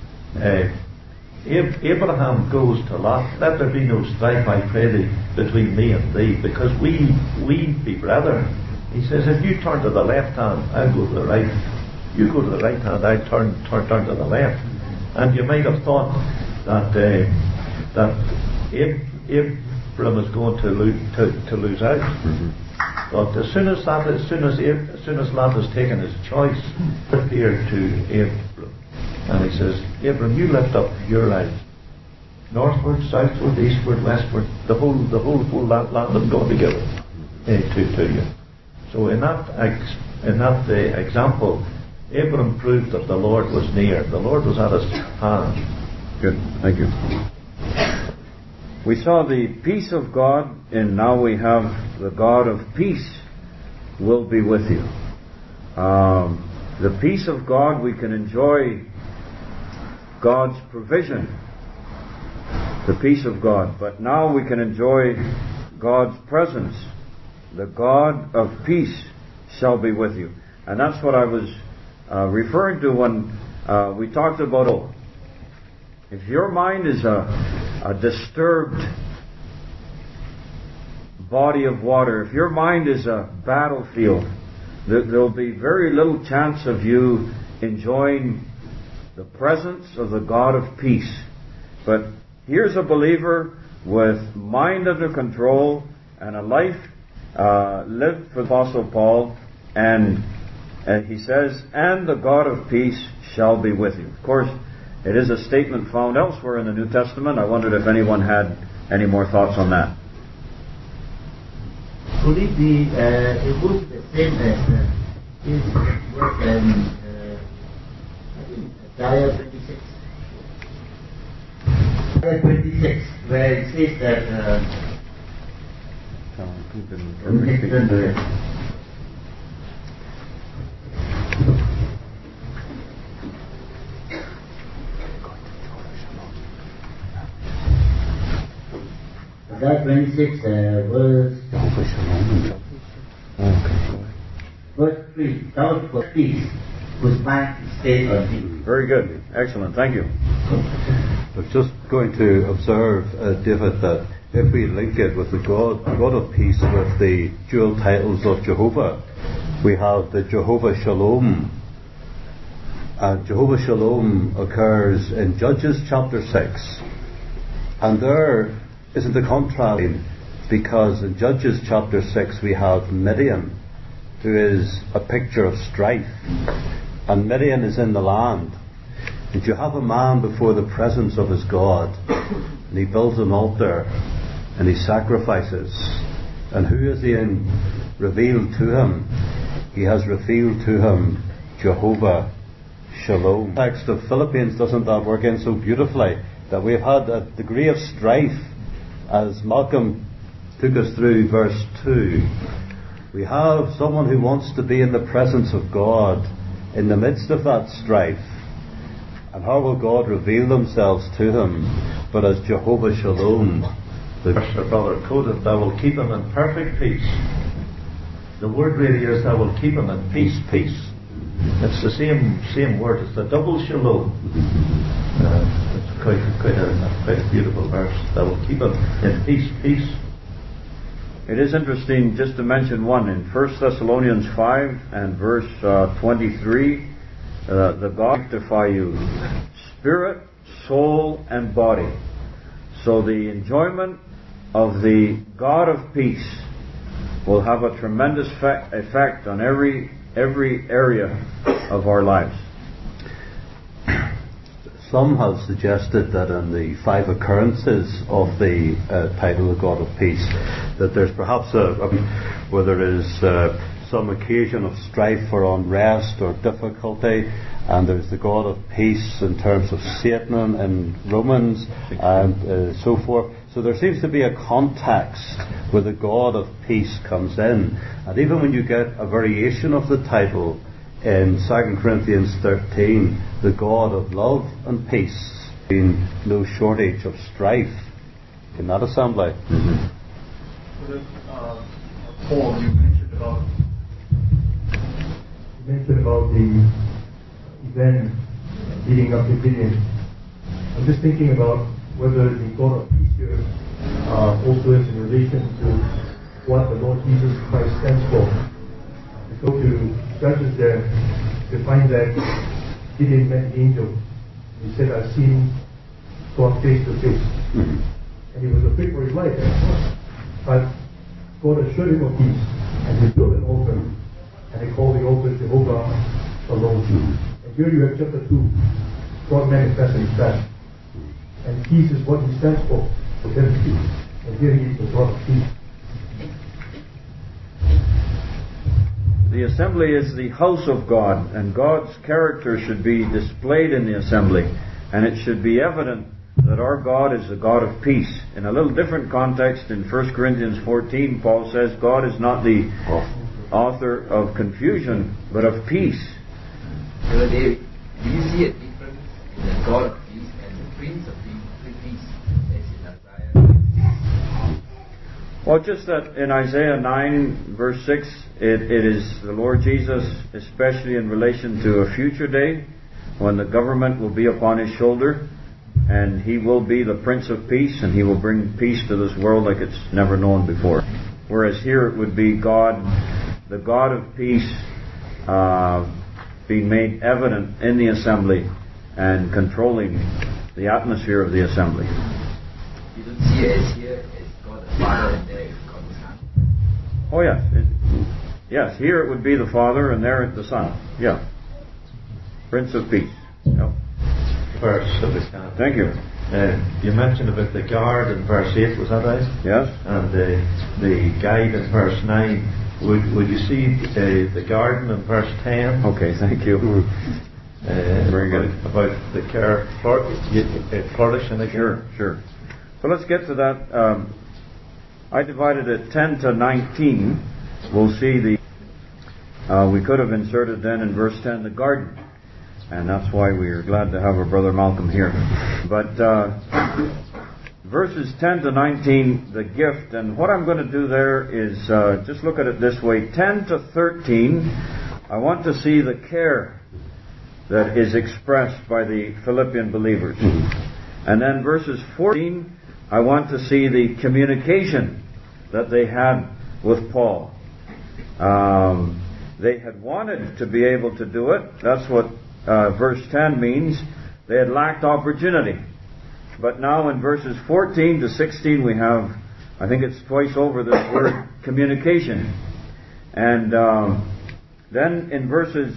Abraham goes to Lot, let there be no strife, I pray thee, between me and thee, because we be brethren. He says, if you turn to the left hand, I'll go to the right. You go to the right hand, I'll turn to the left. And you might have thought that Abram was going to lose out. But as soon as Lot has taken his choice, appeared to Abram, and he says, Abram, you lift up your eyes northward, southward, eastward, westward. The whole land I'm going to give it to you. So in that example, Abram proved that the Lord was near. The Lord was at his hand. Good, thank you. We saw the peace of God, and now we have the God of peace will be with you. The peace of God, we can enjoy God's provision, the peace of God. But now we can enjoy God's presence. The God of peace shall be with you. And that's what I was referring to when we talked about, if your mind is a disturbed body of water, if your mind is a battlefield, there'll be very little chance of you enjoying the presence of the God of peace. But here's a believer with mind under control and a life lived for the Apostle Paul, and he says, and the God of peace shall be with you. Of course, it is a statement found elsewhere in the New Testament. I wondered if anyone had any more thoughts on that. Could it be, it would be the same as his work in Isaiah 26. Isaiah 26, where it says that Isaiah 26, verse 3, thou for peace, whose mind is stayed on thee. Very good. Excellent. Thank you. I was just going to observe, David, that if we link it with the God of peace with the dual titles of Jehovah, we have the Jehovah Shalom. And Jehovah Shalom occurs in Judges chapter 6. And there isn't a contrast, because in Judges chapter 6 we have Midian, who is a picture of strife. And Midian is in the land. And you have a man before the presence of his God, and he builds an altar, and he sacrifices. And who is he revealed to him? He has revealed to him Jehovah Shalom. The text of Philippians, doesn't that work in so beautifully? That we've had a degree of strife, as Malcolm took us through verse 2. We have someone who wants to be in the presence of God in the midst of that strife. And how will God reveal themselves to him but as Jehovah Shalom? The verse our brother quoted, thou will keep him in perfect peace. The word really is, thou will keep him in peace. It's the same word. It's the double shalom. It's quite a beautiful verse. Thou will keep him in peace. It is interesting just to mention one in 1 Thessalonians 5 and verse 23. The God sanctify you, spirit, soul, and body. So the enjoyment of the God of peace will have a tremendous effect on every area of our lives. Some have suggested that in the 5 occurrences of the title of God of Peace, that there's perhaps where there is some occasion of strife or unrest or difficulty, and there's the God of peace in terms of Satan and Romans and so forth. So there seems to be a context where the God of peace comes in. And even when you get a variation of the title in 2 Corinthians 13, the God of love and peace, being no shortage of strife in that assembly. Mm-hmm. Paul, you mentioned about the event leading up to Gideon. I'm just thinking about whether the God of peace here also is in relation to what the Lord Jesus Christ stands for. We go to Judges there to find that Gideon met the angel. He said, I've seen God face to face. And he was afraid for his life. But God assured him of peace. And he built an altar. And they called the altar Jehovah Shalom. And here you have chapter 2. God manifested his flesh. And peace is what he stands for him. And here he is the God of peace. The assembly is the house of God, and God's character should be displayed in the assembly. And it should be evident that our God is the God of peace. In a little different context, in 1 Corinthians 14, Paul says God is not the author of confusion, but of peace. Brother David, do you see a difference in the God of peace and the Prince of Peace as in Isaiah? Well, just that in Isaiah 9, verse 6, it is the Lord Jesus, especially in relation to a future day, when the government will be upon his shoulder, and he will be the Prince of Peace, and he will bring peace to this world like it's never known before. Whereas here it would be God, the God of peace, being made evident in the assembly and controlling the atmosphere of the assembly. You don't see it as here as God the Father and there is God the Son. Oh yes. Yes, here it would be the Father and there the Son. Yeah. Prince of Peace. Yep. Verse of the stand. Thank you. You mentioned about the guard in verse 8, was that right? Yes. And the guide in verse 9. Would you see the garden in verse 10? Okay, thank you. Very good. About the care flourishing again. Sure. So let's get to that. I divided it 10 to 19. We'll see we could have inserted then in verse 10 the garden. And that's why we are glad to have our brother Malcolm here. But verses 10 to 19, the gift. And what I'm going to do there is just look at it this way. 10 to 13, I want to see the care that is expressed by the Philippian believers. And then verses 14, I want to see the communication that they had with Paul. They had wanted to be able to do it. That's what verse 10 means. They had lacked opportunity. But now in verses 14 to 16 we have, I think it's twice over this word, communication. And then in verses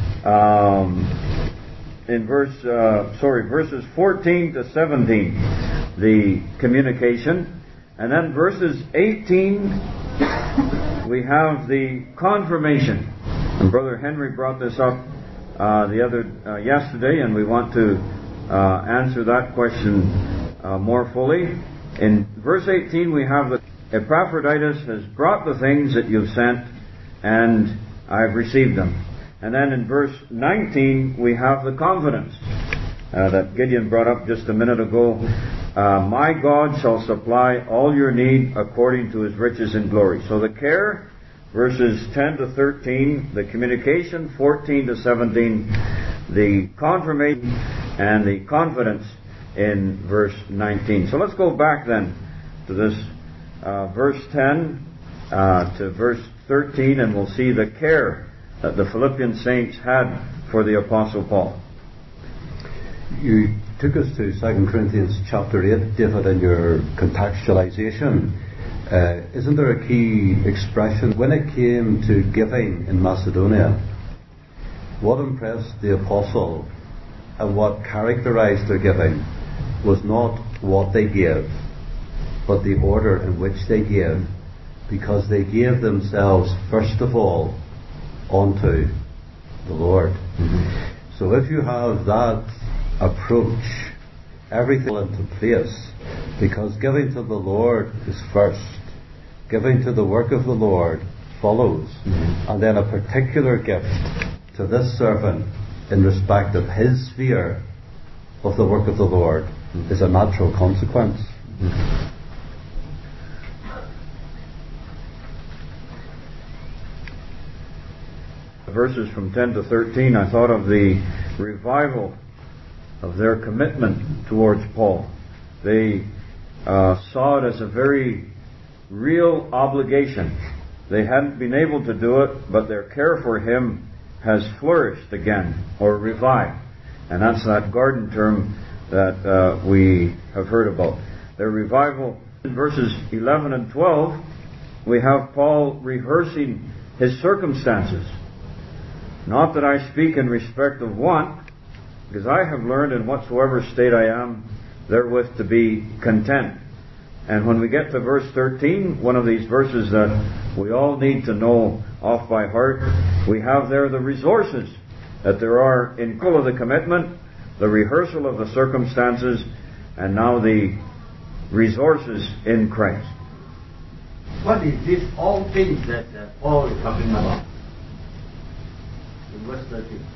14 to 17, the communication. And then verses 18, we have the confirmation. And Brother Henry brought this up yesterday, and we want to answer that question more fully. In verse 18 we have that Epaphroditus has brought the things that you've sent, and I've received them. And then in verse 19 we have the confidence that Gideon brought up just a minute ago. My God shall supply all your need according to his riches in glory. So the care, verses 10 to 13, the communication, 14 to 17, the confirmation, and the confidence in verse 19. So let's go back then to this verse 10 to verse 13, and we'll see the care that the Philippian saints had for the Apostle Paul. You took us to 2 Corinthians chapter 8, David, in your contextualization. Isn't there a key expression? When it came to giving in Macedonia, what impressed the apostle and what characterized their giving was not what they gave, but the order in which they gave, because they gave themselves first of all unto the Lord. So if you have that approach, everything will into place, because giving to the Lord is first. Giving to the work of the Lord follows, and then a particular gift to this servant in respect of his sphere of the work of the Lord is a natural consequence. verses from 10 to 13, I thought of the revival of their commitment towards Paul. They saw it as a very real obligation. They hadn't been able to do it, but their care for him has flourished again, or revived. And that's that garden term that we have heard about. Their revival. In verses 11 and 12, we have Paul rehearsing his circumstances. Not that I speak in respect of want, because I have learned in whatsoever state I am, therewith to be content. And when we get to verse 13, one of these verses that we all need to know off by heart, we have there the resources that there are in full of the commitment, the rehearsal of the circumstances, and now the resources in Christ. What is this all things that Paul is talking about? In verse 13.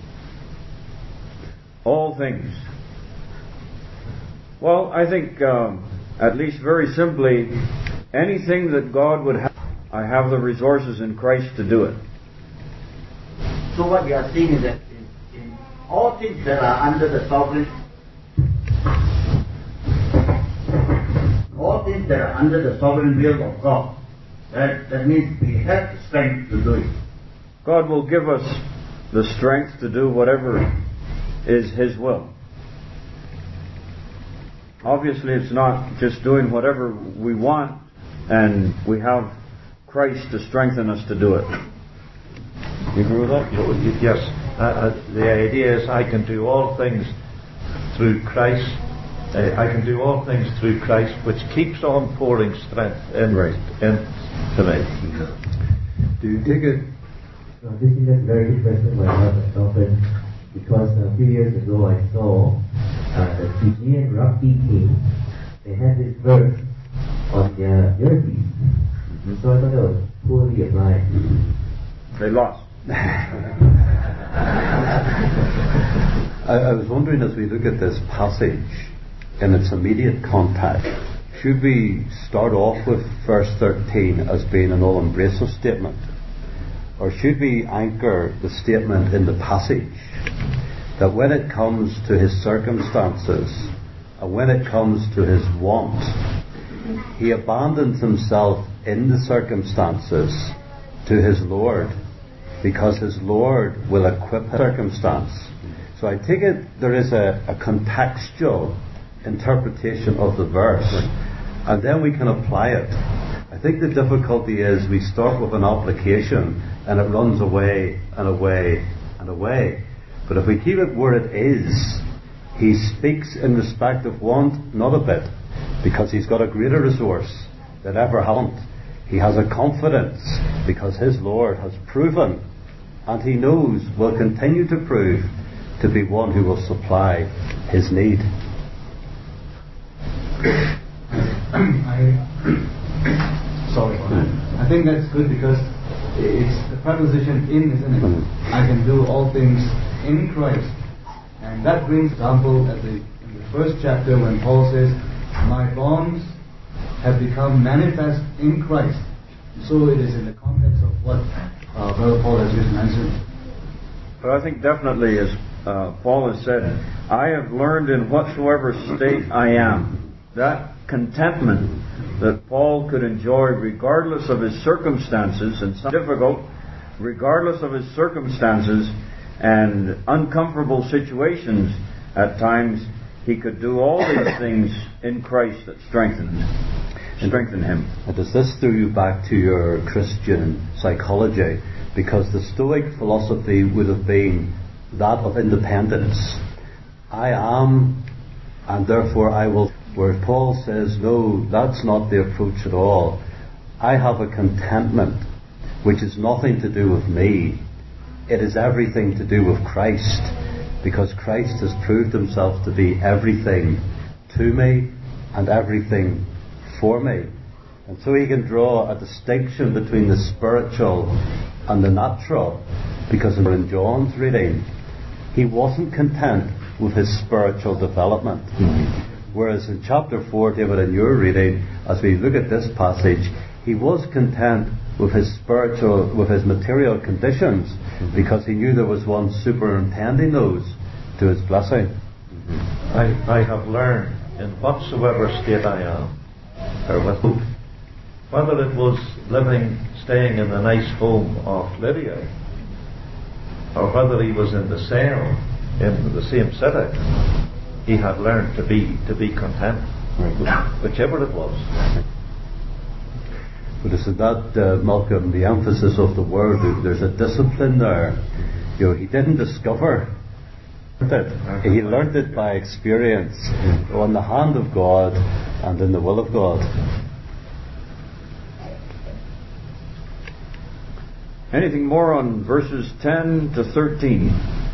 All things. Well, I think, at least very simply, anything that God would have, I have the resources in Christ to do it. So what you are seeing is that in all things that are under the sovereign, all things that are under the sovereign will of God, that means we have the strength to do it. God will give us the strength to do whatever is His will. Obviously, it's not just doing whatever we want, and we have Christ to strengthen us to do it. You agree with that? Yes. The idea is I can do all things through Christ. I can do all things through Christ, which keeps on pouring strength in tonight. Do you take it? This is just very interesting by Prophet, because a few years ago I saw the Fijian rugby team. They had this verse on their jerseys, so I thought it was poorly applied. They lost. I was wondering, as we look at this passage in its immediate context, should we start off with verse 13 as being an all-embracive statement? Or should we anchor the statement in the passage that when it comes to his circumstances and when it comes to his want, he abandons himself in the circumstances to his Lord, because his Lord will equip his circumstance. So I take it there is a contextual interpretation of the verse, and then we can apply it. I think the difficulty is we start with an application and it runs away and away and away. But if we keep it where it is, he speaks in respect of want not a bit, because he's got a greater resource than ever happened. He has a confidence because his Lord has proven, and he knows will continue to prove, to be one who will supply his need. I think that's good, because it's the preposition in, isn't it? I can do all things in Christ. And that brings example in the first chapter when Paul says, my bonds have become manifest in Christ. So it is in the context of what Brother Paul has just mentioned. But I think definitely, as Paul has said, I have learned in whatsoever state I am. That contentment that Paul could enjoy regardless of his circumstances, and some difficult, regardless of his circumstances and uncomfortable situations at times, he could do all these things in Christ that strengthen him. And does this throw you back to your Christian psychology? Because the Stoic philosophy would have been that of independence. I am, and therefore I will. Where Paul says, no, that's not the approach at all. I have a contentment which is nothing to do with me. It is everything to do with Christ, because Christ has proved himself to be everything to me and everything for me. And so he can draw a distinction between the spiritual and the natural, because in John's reading, he wasn't content with his spiritual development. Whereas in chapter 4, David, in your reading, as we look at this passage, he was content with his material conditions, because he knew there was one superintending those to his blessing. I have learned, in whatsoever state I am, or whether it was staying in the nice home of Lydia, or whether he was in the cell in the same city, he had learned to be content, whichever it was. But isn't that, Malcolm, the emphasis of the word? There's a discipline there. He didn't discover it. He learned it by experience, on the hand of God and in the will of God. Anything more on verses 10 to 13?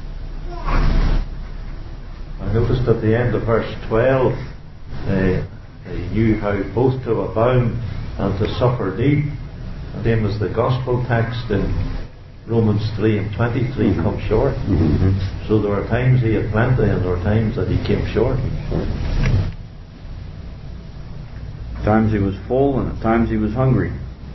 I noticed at the end of verse 12, they knew how both to abound and to suffer need. And then was the gospel text in Romans 3 and 23 come short. So there were times he had plenty, and there were times that he came short. At times he was full, and at times he was hungry.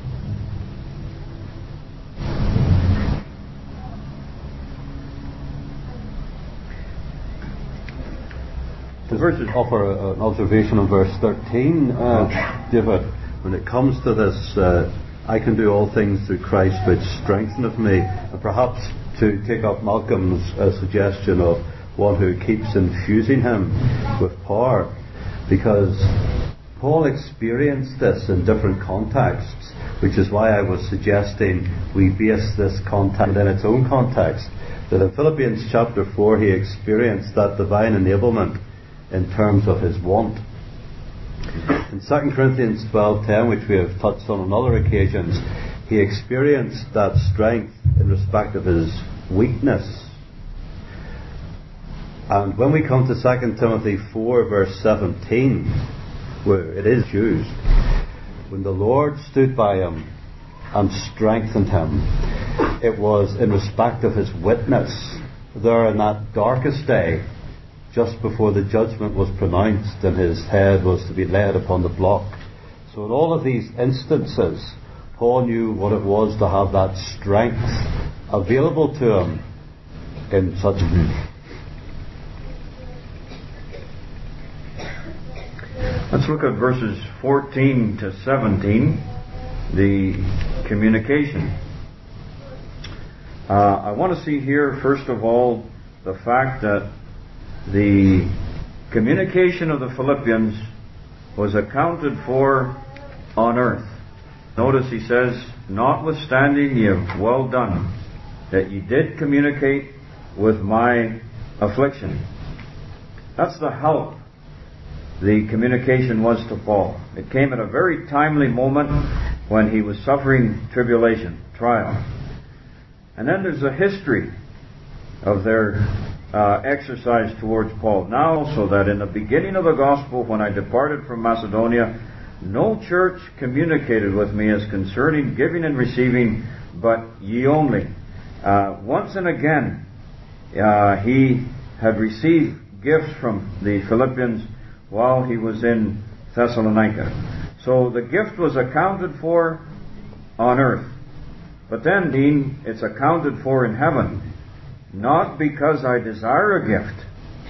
The verses offer an observation on verse 13, David, when it comes to this, I can do all things through Christ which strengtheneth me, and perhaps to take up Malcolm's suggestion of one who keeps infusing him with power, because Paul experienced this in different contexts, which is why I was suggesting we base this context in its own context, that in Philippians chapter 4 he experienced that divine enablement in terms of his want. In 2 Corinthians 12:10, which we have touched on other occasions, he experienced that strength in respect of his weakness. And when we come to 2 Timothy 4 verse 17, where it is used, when the Lord stood by him and strengthened him, it was in respect of his witness there in that darkest day, just before the judgment was pronounced and his head was to be laid upon the block. So in all of these instances, Paul knew what it was to have that strength available to him in such Let's look at verses 14 to 17, the communication. I want to see here, first of all, the fact that the communication of the Philippians was accounted for on earth. Notice he says, notwithstanding ye have well done, that ye did communicate with my affliction. That's the help the communication was to Paul. It came at a very timely moment when he was suffering tribulation, trial. And then there's a history of their exercise towards Paul. Now, so that in the beginning of the gospel, when I departed from Macedonia, no church communicated with me as concerning giving and receiving, but ye only. Once and again, he had received gifts from the Philippians while he was in Thessalonica. So the gift was accounted for on earth. But then, it's accounted for in heaven. Not because I desire a gift.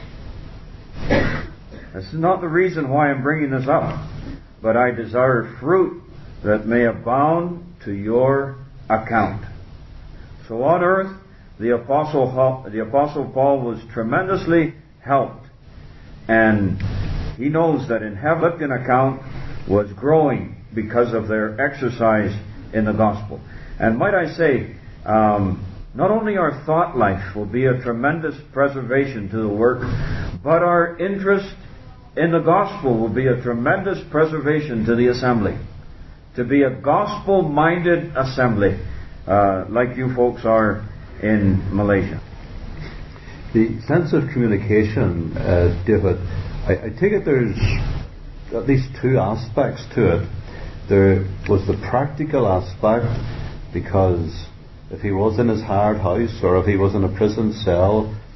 This is not the reason why I'm bringing this up. But I desire fruit that may abound to your account. So on earth, the Apostle Paul was tremendously helped. And he knows that in heaven, the Philippian account was growing because of their exercise in the gospel. And might I say, not only our thought life will be a tremendous preservation to the work, but our interest in the gospel will be a tremendous preservation to the assembly. To be a gospel-minded assembly, like you folks are in Malaysia. The sense of communication, David, I take it there's at least two aspects to it. There was the practical aspect, because if he was in his hard house or if he was in a prison cell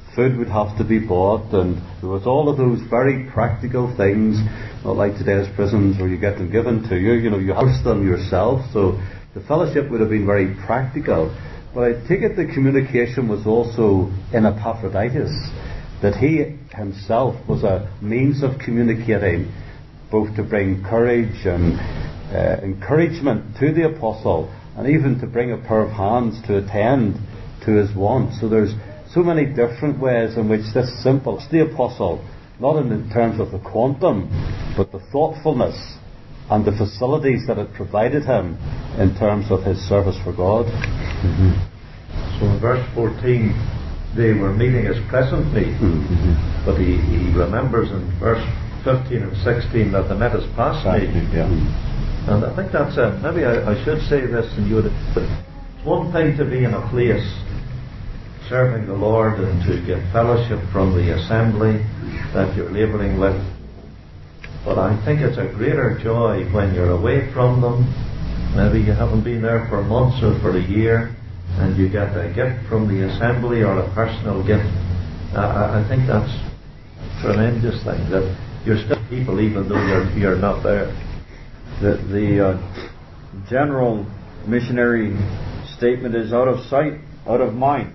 food would have to be bought, and there was all of those very practical things, not like today's prisons where you get them given to you. You house them yourself. So the fellowship would have been very practical. But I take it the communication was also in Epaphroditus, that he himself was a means of communicating, both to bring courage and encouragement to the apostle, and even to bring a pair of hands to attend to his wants. So there's so many different ways in which this simple, the apostle, not in terms of the quantum, but the thoughtfulness and the facilities that it provided him in terms of his service for God. So in verse 14, they were meeting as presently, but he remembers in verse 15 and 16 that they met as past me. And I think that's maybe I should say this, and it's one thing to be in a place serving the Lord and to get fellowship from the assembly that you're labouring with, but I think it's a greater joy when you're away from them. Maybe you haven't been there for months or for a year, and you get a gift from the assembly or a personal gift. I think that's a tremendous thing, that you're still people even though you're not there. The general missionary statement is out of sight, out of mind.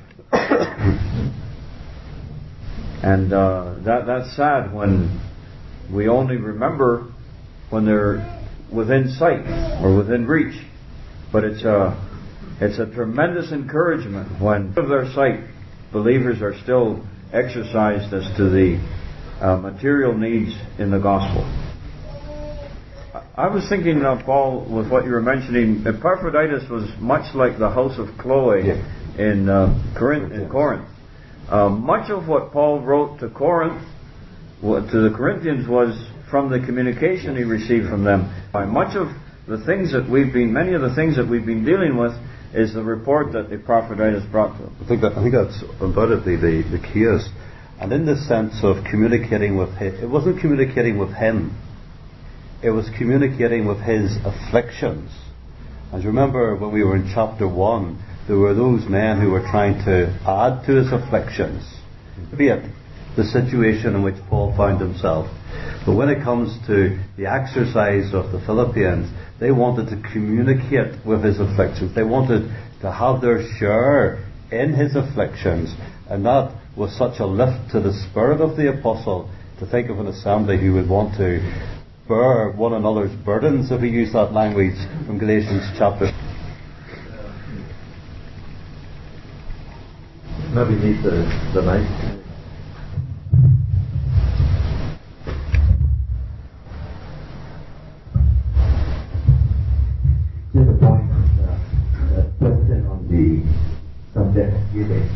And that's sad when we only remember when they're within sight or within reach. But it's a tremendous encouragement when out of their sight believers are still exercised as to the material needs in the gospel. I was thinking, Paul, with what you were mentioning, Epaphroditus was much like the house of Chloe in Corinth. Much of what Paul wrote to Corinth, to the Corinthians, was from the communication he received from them. Much of the things that many of the things that we've been dealing with is the report that Epaphroditus brought to him. I think that's undoubtedly the case. And in the sense of communicating with him, it wasn't communicating with him. It was communicating with his afflictions. As you remember when we were in chapter 1, there were those men who were trying to add to his afflictions, be it the situation in which Paul found himself. But when it comes to the exercise of the Philippians, they wanted to communicate with his afflictions. They wanted to have their share in his afflictions. And that was such a lift to the spirit of the apostle, to think of an assembly who would want to bear one another's burdens, if we use that language from Galatians chapter. Maybe need the mic. Just a point, the question on the subject of giving.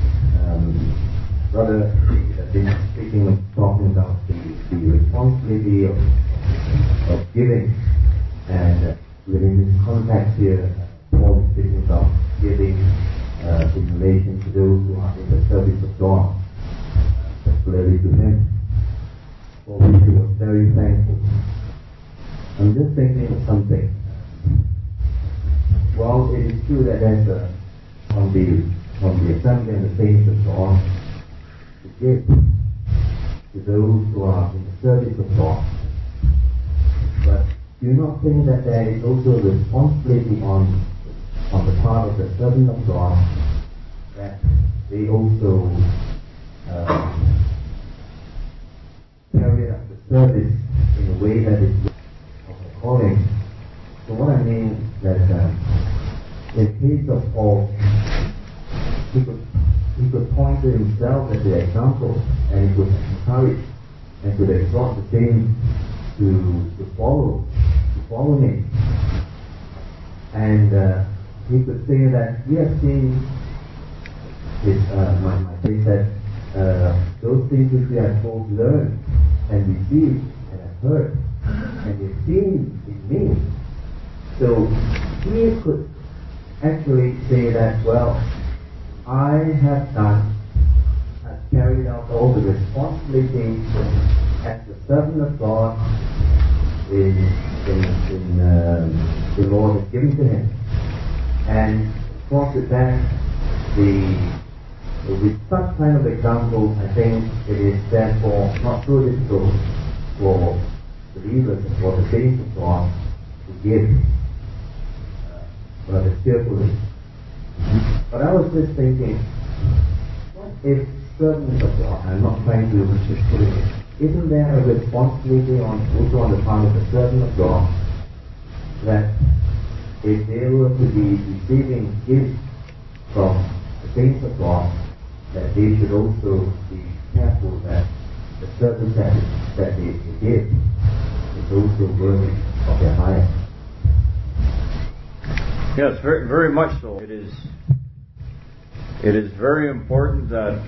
Brother has been talking about the responsibility of giving, and within this context here, Paul is speaking about giving in relation to those who are in the service of God, particularly to him, for which he was very thankful. I'm just thinking of something. Well, it is true that there's on the assembly and the saints of God to give to those who are in the service of God. But do you not think that there is also a responsibility on the part of the servant of God, that they also carry out the service in a way that is of the calling? So what I mean that in the case of Paul, he could point to himself as the example, and he could encourage and could exhort the saints to follow him. And he could say that we have seen my faith that those things which we have both learned and received and have heard and have seen in me. So he could actually say that, well, I have carried out all the responsibilities as the servant of God in the Lord has given to him. And of course with that, the With such kind of examples, I think it is therefore not so difficult for believers and for the saints of God to give rather cheerfully. But I was just thinking, what if servants of God, I'm not trying to put it, isn't there a responsibility also on the part of the servant of God that if they were to be receiving gifts from the saints of God, that they should also be careful that the service that they give is also worthy of their hire. Yes, very, very much so. It is very important that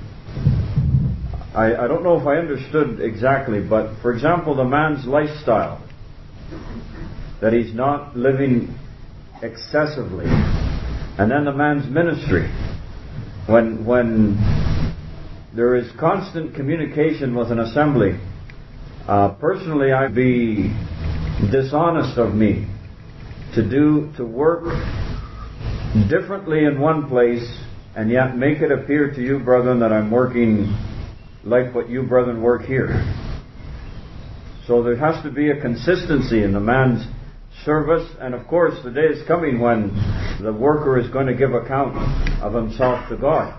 I don't know if I understood exactly, but for example, the man's lifestyle, that he's not living excessively, and then the man's ministry. When there is constant communication with an assembly, personally I'd be dishonest of me to work differently in one place and yet make it appear to you, brethren, that I'm working like what you, brethren, work here. So there has to be a consistency in the man's service, and of course the day is coming when the worker is going to give account of himself to God.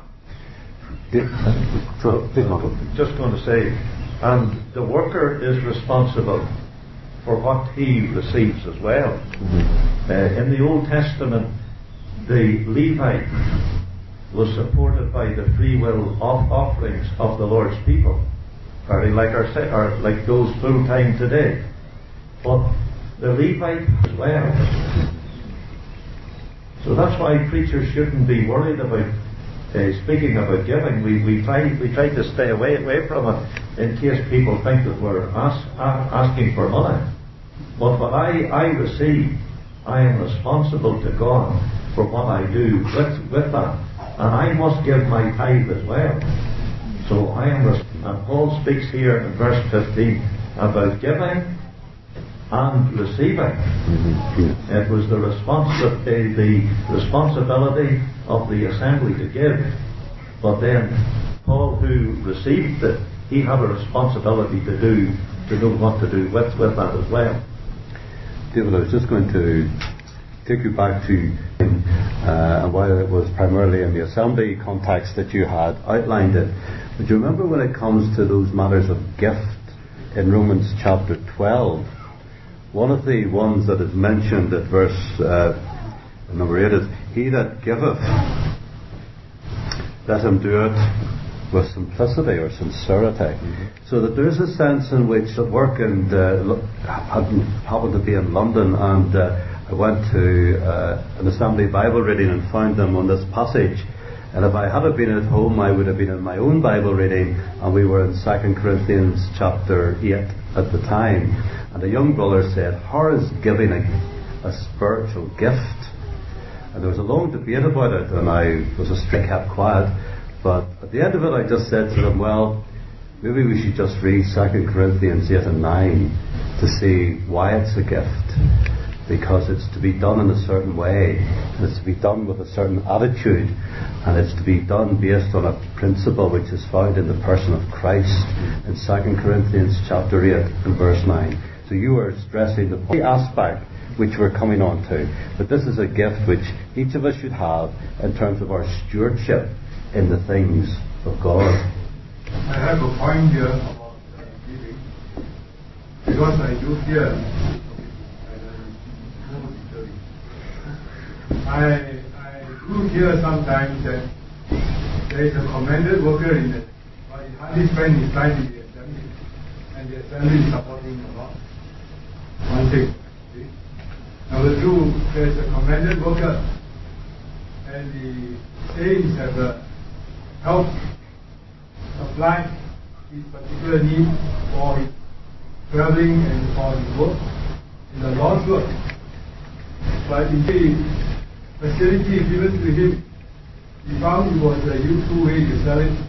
Just going to say, and the worker is responsible for what he receives as well. In the Old Testament, the Levite was supported by the free will offerings of the Lord's people, very like like those full time today. But the Levite as well. So that's why preachers shouldn't be worried about speaking about giving. We try to stay away from it in case people think that we're asking for money. But what I receive, I am responsible to God for what I do with that, and I must give my tithe as well. So I am. And Paul speaks here in verse 15 about giving and receiving. It was the responsibility of the assembly to give, but then Paul, who received it, he had a responsibility to know what to do with that as well. David, I was just going to take you back to while it was primarily in the assembly context that you had outlined it. But you remember when it comes to those matters of gift in Romans chapter 12, one of the ones that is mentioned at verse number 8 is, "He that giveth, let him do it with simplicity or sincerity." So that there's a sense in which at work, and happened to be in London, and I went to an assembly Bible reading and found them on this passage. And if I had been at home, I would have been in my own Bible reading, and we were in 2 Corinthians chapter 8 at the time. And a young brother said, "How is giving a spiritual gift?" And there was a long debate about it, and I was kept quiet. But at the end of it, I just said to them, well, maybe we should just read 2 Corinthians 8 and 9 to see why it's a gift. Because it's to be done in a certain way, and it's to be done with a certain attitude, and it's to be done based on a principle which is found in the person of Christ in 2 Corinthians chapter 8 and verse 9. So you are stressing the aspect which we're coming on to. But this is a gift which each of us should have in terms of our stewardship in the things of God. I have a point here about giving, because I do hear I do hear sometimes that there is a commended worker in it, but he hardly spends his time in the assembly, and the assembly is supporting a lot. One thing. See? Number two, there is a commended worker, and the saints have helped supply his particular need for his traveling and for his work in the Lord's work. But in the facility given to him, he found it was a useful way to sell it.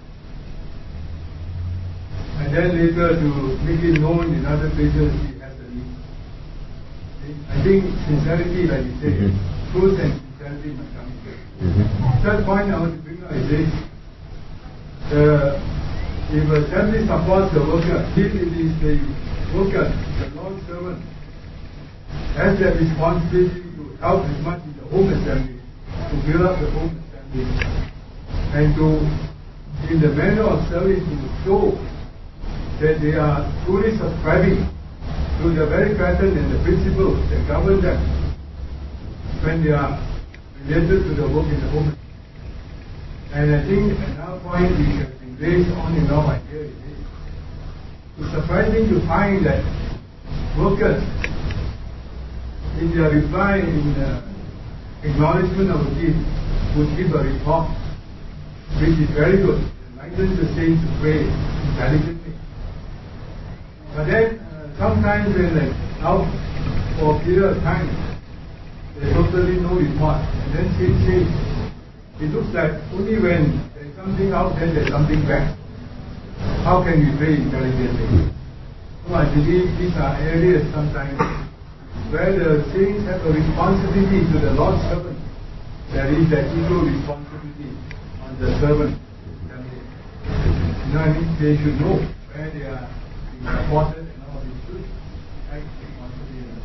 And then later to make it known in other places he has a need. I think sincerity, like you say, truth and sincerity must come together. Third point I want to bring up is this. if assembly supports the worker, if it is the worker, the Lord's servant, has the responsibility to help as much in the home assembly, to build up the home assembly, and to, in the manner of service, to show that they are truly subscribing to the very pattern and the principles that govern them when they are related to the work in the home. And I think another point which has been raised on and off here is it's surprising to find that workers, in their reply, in the acknowledgement of a gift, would give a report, which is very good. It enlightens the saints to pray intelligently. But then, sometimes when they're out for a period of time, there's totally no report. And then says, it looks like only when there's something out, then there's something back. How can we pray intelligently? So I believe these are areas sometimes where the saints have a responsibility to the Lord's servant. There is that equal responsibility on the servant. You know, I mean, they should know where they are being supported and all. They should act responsibly.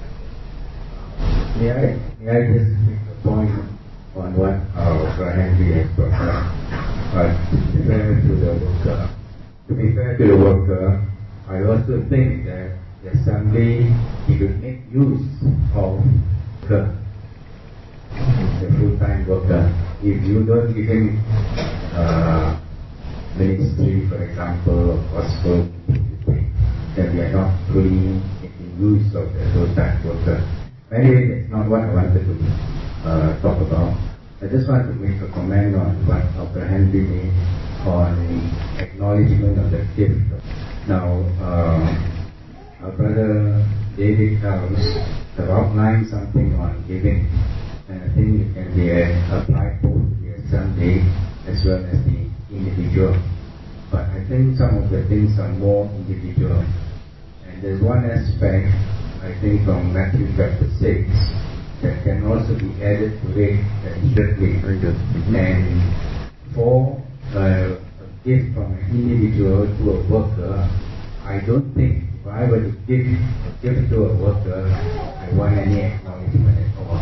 May I just make a point on what Dr. Henry has brought up? To be fair to the worker, I also think that the assembly should make use of the full-time worker. If you don't give him ministry, for example, or gospel, then we are not fully making use of the full-time worker. Anyway, that's not what I wanted to talk about. I just want to make a comment on what Dr. Henry made on acknowledgement of the gift. Now, our brother David House have outlined something on giving, and I think it can be applied both to the assembly as well as the individual. But I think some of the things are more individual. And there's one aspect, I think, from Matthew chapter 6 that can also be added to it that should be. Very good. And for a gift from an individual to a worker, I don't think if I were to give it to a worker, I want any acknowledgement at all.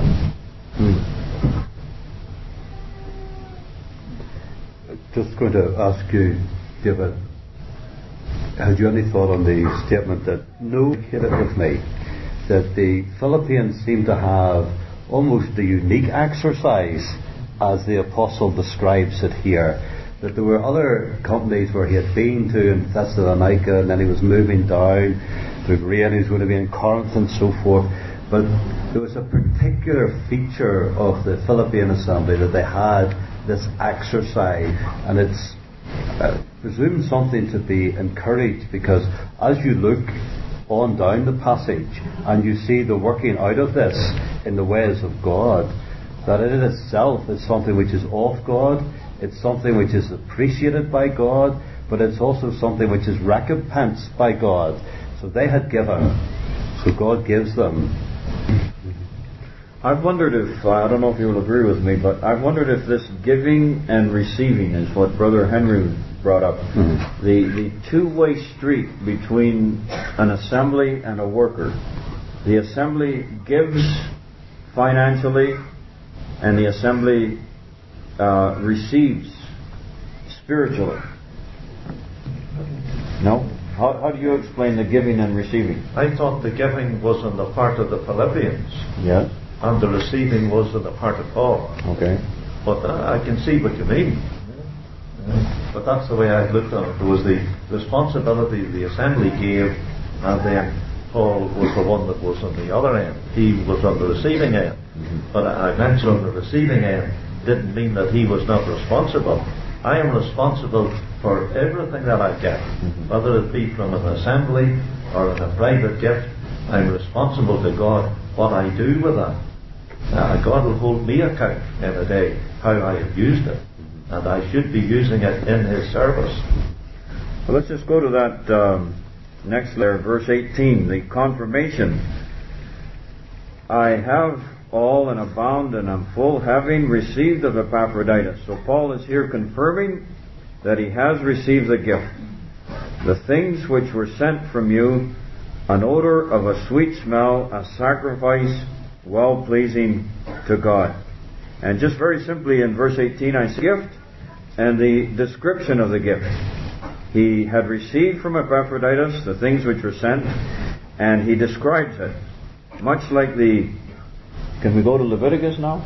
Just going to ask you, David, had you any thought on the statement that hit it with me, that the Philippians seem to have almost a unique exercise as the apostle describes it here, that there were other companies where he had been to in Thessalonica, and then he was moving down to Berea, and he was going to be in Corinth and so forth. But there was a particular feature of the Philippian assembly that they had this exercise, and it's presumed something to be encouraged, because as you look on down the passage and you see the working out of this in the ways of God, that in itself is something which is of God, it's something which is appreciated by God, but it's also something which is recompensed by God. So they had given, so God gives them. I've wondered if, I don't know if you will agree with me, but I've wondered if this giving and receiving is what Brother Henry brought up. Mm-hmm. The two-way street between an assembly and a worker. The assembly gives financially, and the assembly receives spiritually. No? How do you explain the giving and receiving? I thought the giving was on the part of the Philippians. Yes. And the receiving was on the part of Paul. Okay. But I can see what you mean. But that's the way I looked at it. There was the responsibility the assembly gave, and then Paul was the one that was on the other end. He was on the receiving end. Mm-hmm. But I mentioned on the receiving end didn't mean that he was not responsible. I am responsible for everything that I get, mm-hmm. whether it be from an assembly or in a private gift. I'm responsible to God what I do with that. God will hold me account in a day how I have used it, and I should be using it in His service. Well, let's just go to that next layer, verse 18, the confirmation. I have all and abound and am full, having received of Epaphroditus. So Paul is here confirming that he has received the gift, the things which were sent from you, an odor of a sweet smell, a sacrifice well-pleasing to God. And just very simply in verse 18, I see gift and the description of the gift. He had received from Epaphroditus the things which were sent, and he describes it. Much like the... Can we go to Leviticus now?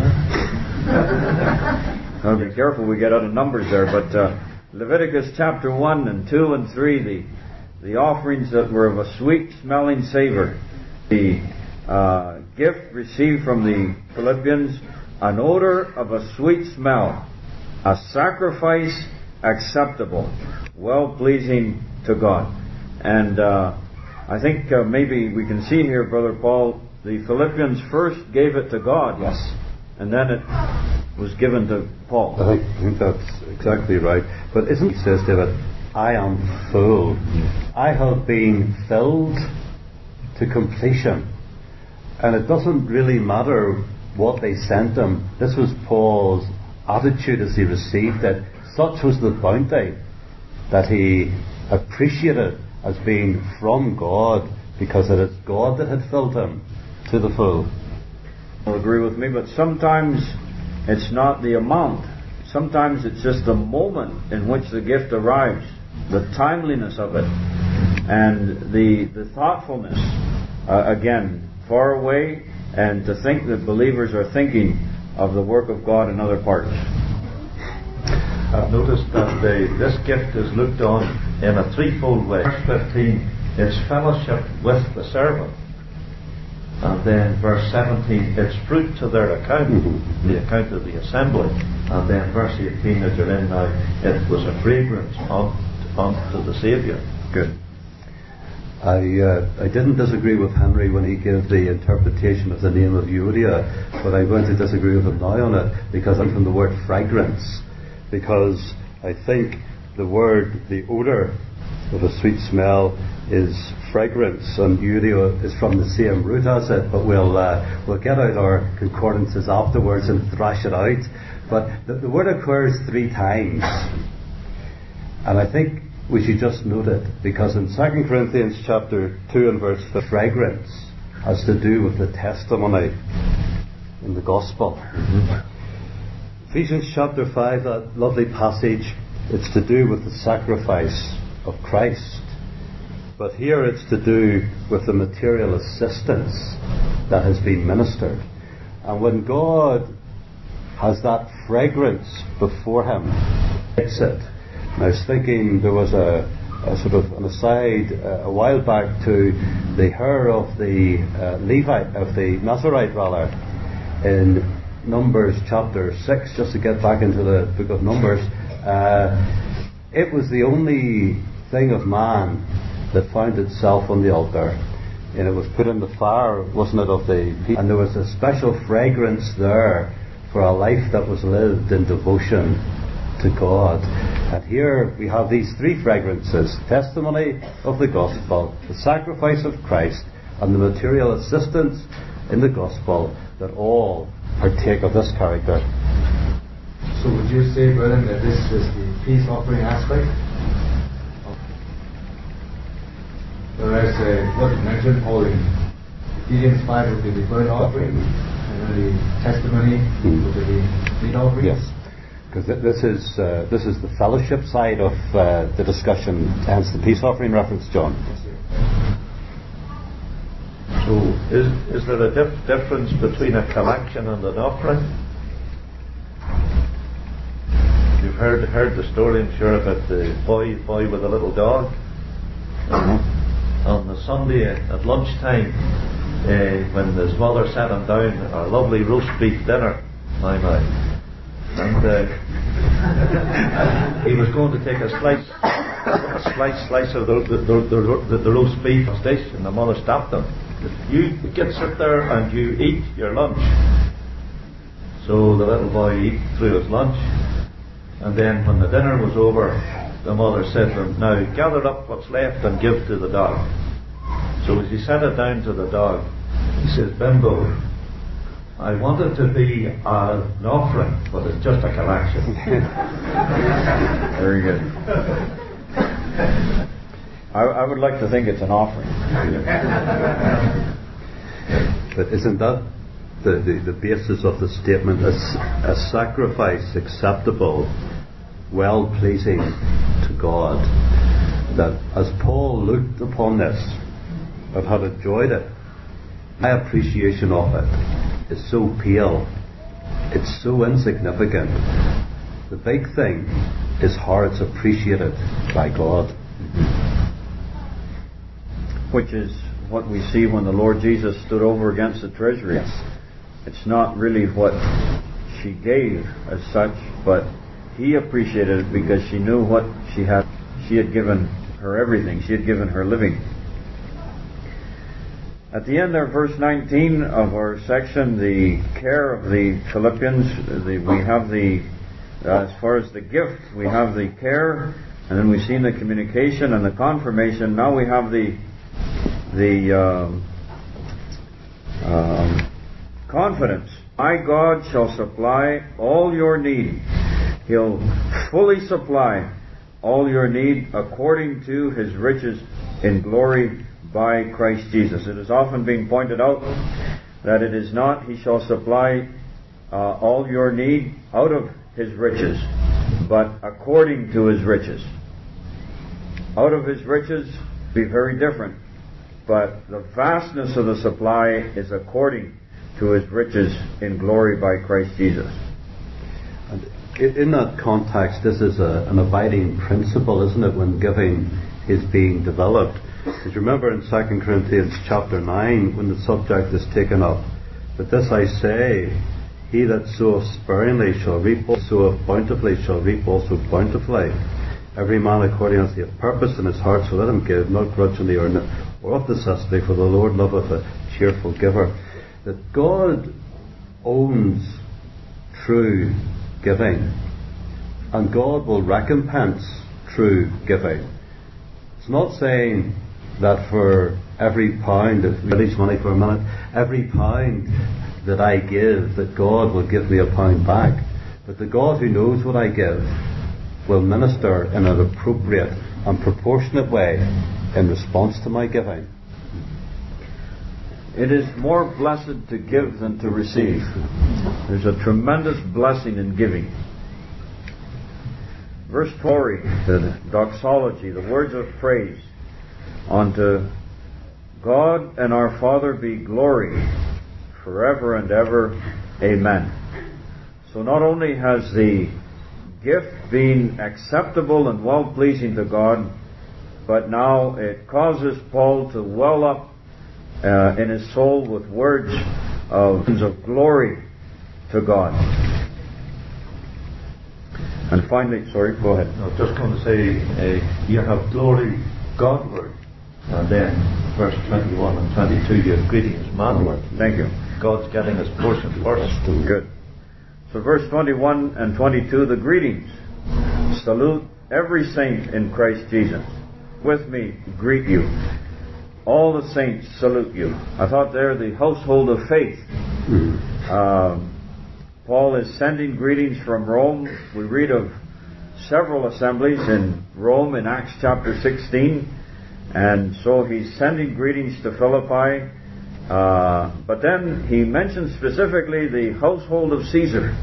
I'll be careful we get out of Numbers there, but Leviticus chapter 1 and 2 and 3, the offerings that were of a sweet-smelling savor. The gift received from the Philippians, an odor of a sweet smell, a sacrifice acceptable, well-pleasing to God. And I think maybe we can see here, Brother Paul, the Philippians first gave it to God. Yes. And then it was given to Paul. I think that's exactly right. But isn't he says, David, I am full. I have been filled to completion. And it doesn't really matter what they sent him. This was Paul's attitude as he received it. Such was the bounty that he appreciated as being from God, because it is God that had filled him to the full. You'll agree with me, but sometimes it's not the amount. Sometimes it's just the moment in which the gift arrives, the timeliness of it, and the thoughtfulness. Again, far away, and to think that believers are thinking of the work of God in other parts. I've noticed that this gift is looked on in a threefold way. Verse 15, it's fellowship with the servant. And then verse 17, it's fruit to their account, the account of the assembly. And then verse 18 that you're in now, it was a fragrance unto the Saviour. Good. I didn't disagree with Henry when he gave the interpretation of the name of Euodia, but I'm going to disagree with him now on it, because I'm from the word fragrance. Because I think the word, the odour of a sweet smell, is fragrance, and Euodia is from the same root as it, but we'll get out our concordances afterwards and thrash it out. But the word occurs 3 times, and I think we should just note it, because in 2 Corinthians chapter 2 and verse 5, fragrance has to do with the testimony in the gospel. Ephesians chapter 5, that lovely passage, it's to do with the sacrifice of Christ. But here it's to do with the material assistance that has been ministered. And when God has that fragrance before him, it's it. And I was thinking there was a sort of an aside a while back to the hair of the Levite, of the Nazarite rather, in Numbers chapter 6, just to get back into the book of Numbers. It was the only thing of man that found itself on the altar, and it was put in the fire, wasn't it, of the people? And there was a special fragrance there for a life that was lived in devotion to God. And here we have these 3 fragrances: testimony of the gospel, the sacrifice of Christ, and the material assistance in the gospel, that all partake of this character. So would you say, Brennan, that this is the peace offering aspect? Whereas what you mentioned, Paul, in Ephesians 5 would be the burnt offering, and then the testimony would be the meat offering? Yes. Because this is the fellowship side of the discussion, hence the peace offering reference, John. So is there a difference between a collection and an offering? You've heard the story, I'm sure, about the boy with a little dog. On the Sunday at lunchtime, when his mother sat him down, a lovely roast beef dinner, and he was going to take a slice of the roast beef dish, and the mother stopped him. You sit there and you eat your lunch. So the little boy ate through his lunch, and then when the dinner was over, the mother said to him, now gather up what's left and give to the dog. So as he set it down to the dog, he says, Bimbo, I want it to be an offering, but it's just a collection. Very good. I would like to think it's an offering. But isn't that the basis of the statement? A sacrifice acceptable, well-pleasing to God. That as Paul looked upon this and had enjoyed it, my appreciation of it is so pale, it's so insignificant. The big thing is how it's appreciated by God. Which is what we see when the Lord Jesus stood over against the treasury. Yes. It's not really what she gave as such, but he appreciated it because she knew what she had. She had given her everything. She had given her living. At the end there, verse 19 of our section, the care of the Philippians, we have as far as the gift, we have the care, and then we've seen the communication and the confirmation. Now we have the confidence. My God shall supply all your need. He'll fully supply all your need according to His riches in glory by Christ Jesus. It is often being pointed out that it is not He shall supply all your need out of His riches, but according to His riches. Out of His riches be very different, but the vastness of the supply is according to His riches in glory by Christ Jesus. And in that context, this is an abiding principle, isn't it, when giving is being developed? Because remember in 2 Corinthians chapter 9, when the subject is taken up, but this I say, he that soweth sparingly shall reap, soweth bountifully shall reap also bountifully. Every man according as he hath purposed in his heart, so let him give, not grudgingly or of necessity, for the Lord loveth a cheerful giver. That God owns true giving, and God will recompense true giving. It's not saying that for every pound, if we release money for a minute, every pound that I give, that God will give me a pound back. But the God who knows what I give will minister in an appropriate and proportionate way in response to my giving. It is more blessed to give than to receive. There's a tremendous blessing in giving. Verse 40, the doxology, the words of praise. Unto God and our Father be glory forever and ever. Amen. So not only has the gift been acceptable and well-pleasing to God, but now it causes Paul to well up in his soul with words of glory to God. And finally, sorry, go ahead. I was just going to say, you have glory Godward, and then verse 21 and 22, you have greetings manward. Thank you. God's getting his portion first. Good. So verse 21 and 22, the greetings. Salute every saint in Christ Jesus. With me, greet you. All the saints salute you. I thought there, the household of faith. Paul is sending greetings from Rome. We read of several assemblies in Rome in Acts chapter 16. And so he's sending greetings to Philippi. But then he mentions specifically the household of Caesar.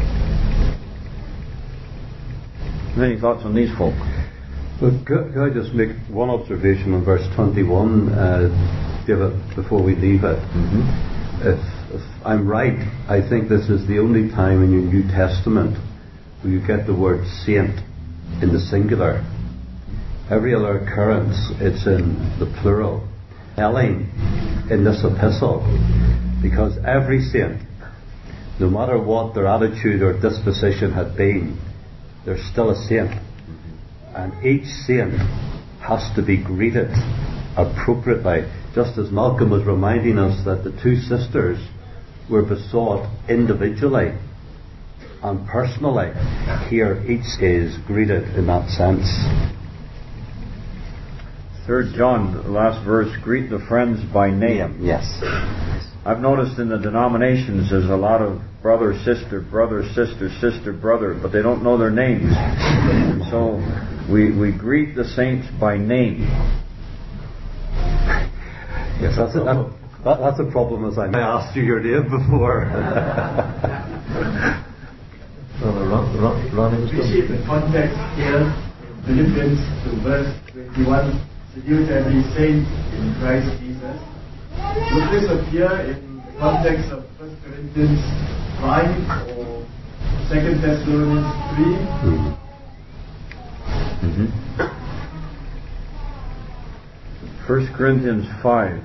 Any thoughts on these folk? Well, could I just make one observation on verse 21, David, before we leave it? If I'm right, I think this is the only time in your New Testament where you get the word saint in the singular. Every other occurrence, it's in the plural. Telling in this epistle, because every saint, no matter what their attitude or disposition had been, they're still a saint. And each saint has to be greeted appropriately. Just as Malcolm was reminding us that the two sisters were besought individually and personally, here each is greeted in that sense. 3 John, the last verse, greet the friends by name. Yes. I've noticed in the denominations there's a lot of brother, sister, sister, brother, but they don't know their names. So we greet the saints by name. Yes, that's a problem, as I asked you your name before. We see the context here in Philippians 2 verse 21, salute every saint in Christ Jesus. Would this appear in the context of 1 Corinthians 5 or 2 Thessalonians 3? 1 Corinthians 5.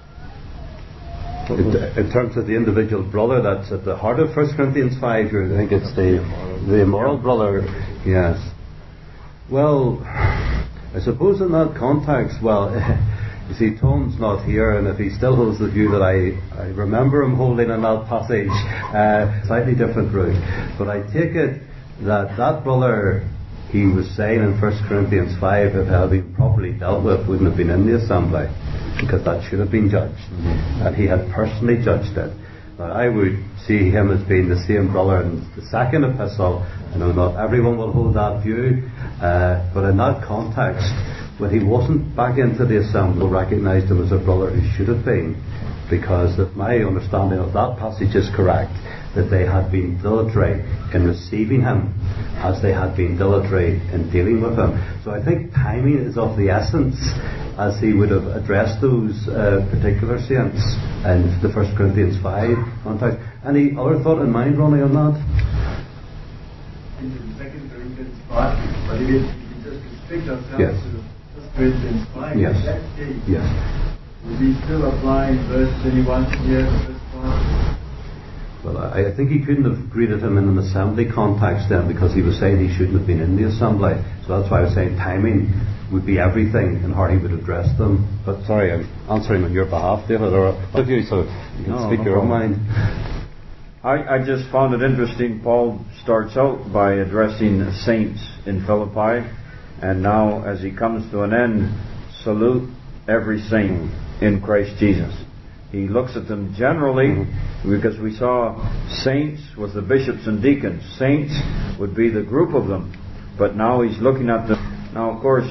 In terms of the individual brother, that's at the heart of 1 Corinthians 5. I think it's the immoral brother. Yes. Well, I suppose in that context, you see, Tom's not here, and if he still holds the view that I remember him holding in that passage, slightly different route. But I take it that brother, he was saying in 1 Corinthians 5, if it had been properly dealt with, wouldn't have been in the assembly, because that should have been judged. And he had personally judged it. Now, I would see him as being the same brother in the second epistle. I know not everyone will hold that view, but in that context, when he wasn't back into the assembly, recognised him as a brother who should have been, because if my understanding of that passage is correct, that they had been dilatory in receiving him as they had been dilatory in dealing with him. So I think timing is of the essence, as he would have addressed those particular saints in the 1 Corinthians 5 context. Any other thought in mind, Ronnie, on that? In 2 Corinthians 5, but if we just restrict ourselves to 1 Corinthians 5, yes. in that case, yes. would we still apply verse 21 here, the first part? Well, I think he couldn't have greeted him in an assembly context then, because he was saying he shouldn't have been in the assembly. So that's why I was saying timing would be everything and how he would address them. But sorry, I'm answering on your behalf, David, or with you, so you can speak your own mind. I just found it interesting. Paul starts out by addressing saints in Philippi, and now as he comes to an end, salute every saint in Christ Jesus. He looks at them generally, because we saw saints with the bishops and deacons. Saints would be the group of them, but now he's looking at them. Now, of course,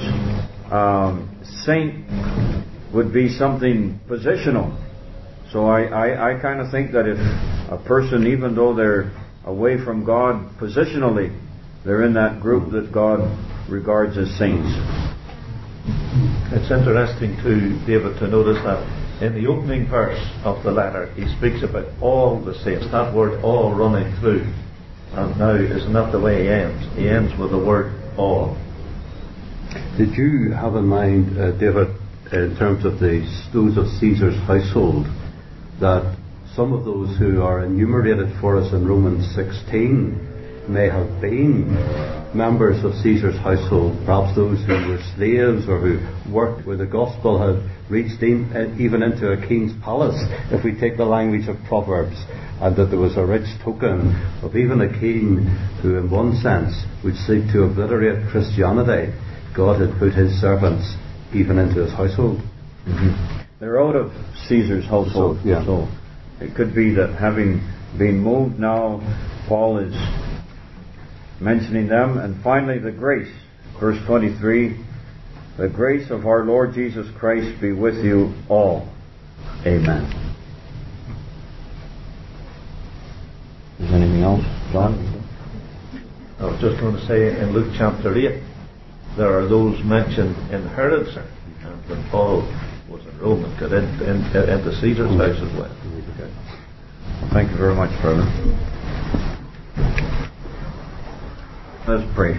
saint would be something positional. So I kind of think that if a person, even though they're away from God positionally, they're in that group that God regards as saints. It's interesting too, David, to notice that in the opening verse of the letter, he speaks about all the saints. That word "all" running through. And now, isn't that the way he ends? He ends with the word "all." Did you have in mind, David, in terms of those of Caesar's household, that some of those who are enumerated for us in Romans 16 may have been members of Caesar's household, perhaps those who were slaves or who worked where the gospel had reached even into a king's palace, if we take the language of Proverbs, and that there was a rich token of even a king who in one sense would seek to obliterate Christianity. God had put his servants even into his household. They're out of Caesar's household. So it could be that having been moved now, Paul is mentioning them. And finally, the grace. Verse 23, the grace of our Lord Jesus Christ be with you all. Amen. Is there anything else, John? I was just going to say, in Luke chapter 8, there are those mentioned in Herod's, and when Paul was in Rome and got into Caesar's house as well. Thank you very much, brother. Let's pray.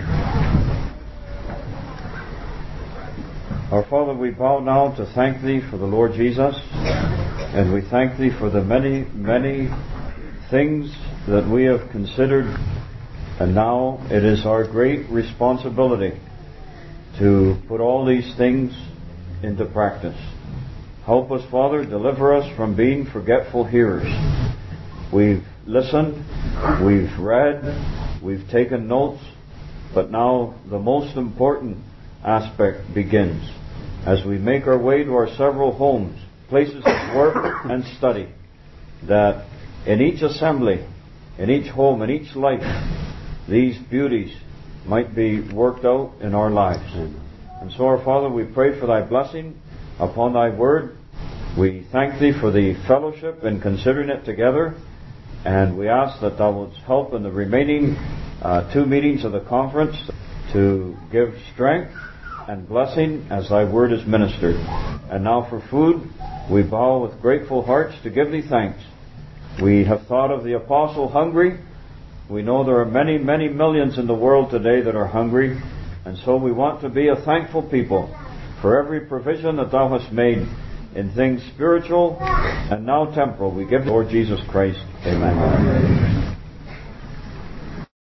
Our Father, we bow now to thank Thee for the Lord Jesus, and we thank Thee for the many, many things that we have considered, and now it is our great responsibility to put all these things into practice. Help us, Father, deliver us from being forgetful hearers. We've listened, we've read, we've taken notes, but now the most important aspect begins as we make our way to our several homes, places of work and study. that in each assembly, in each home, in each life, these beauties might be worked out in our lives. And so, our Father, we pray for Thy blessing upon Thy Word. We thank Thee for the fellowship in considering it together. And we ask that Thou wouldst help in the remaining 2 meetings of the conference to give strength and blessing as Thy Word is ministered. And now for food, we bow with grateful hearts to give Thee thanks. We have thought of the apostle hungry. We know there are many, many millions in the world today that are hungry. And so we want to be a thankful people for every provision that Thou hast made in things spiritual and now temporal. We give Lord Jesus Christ. Amen.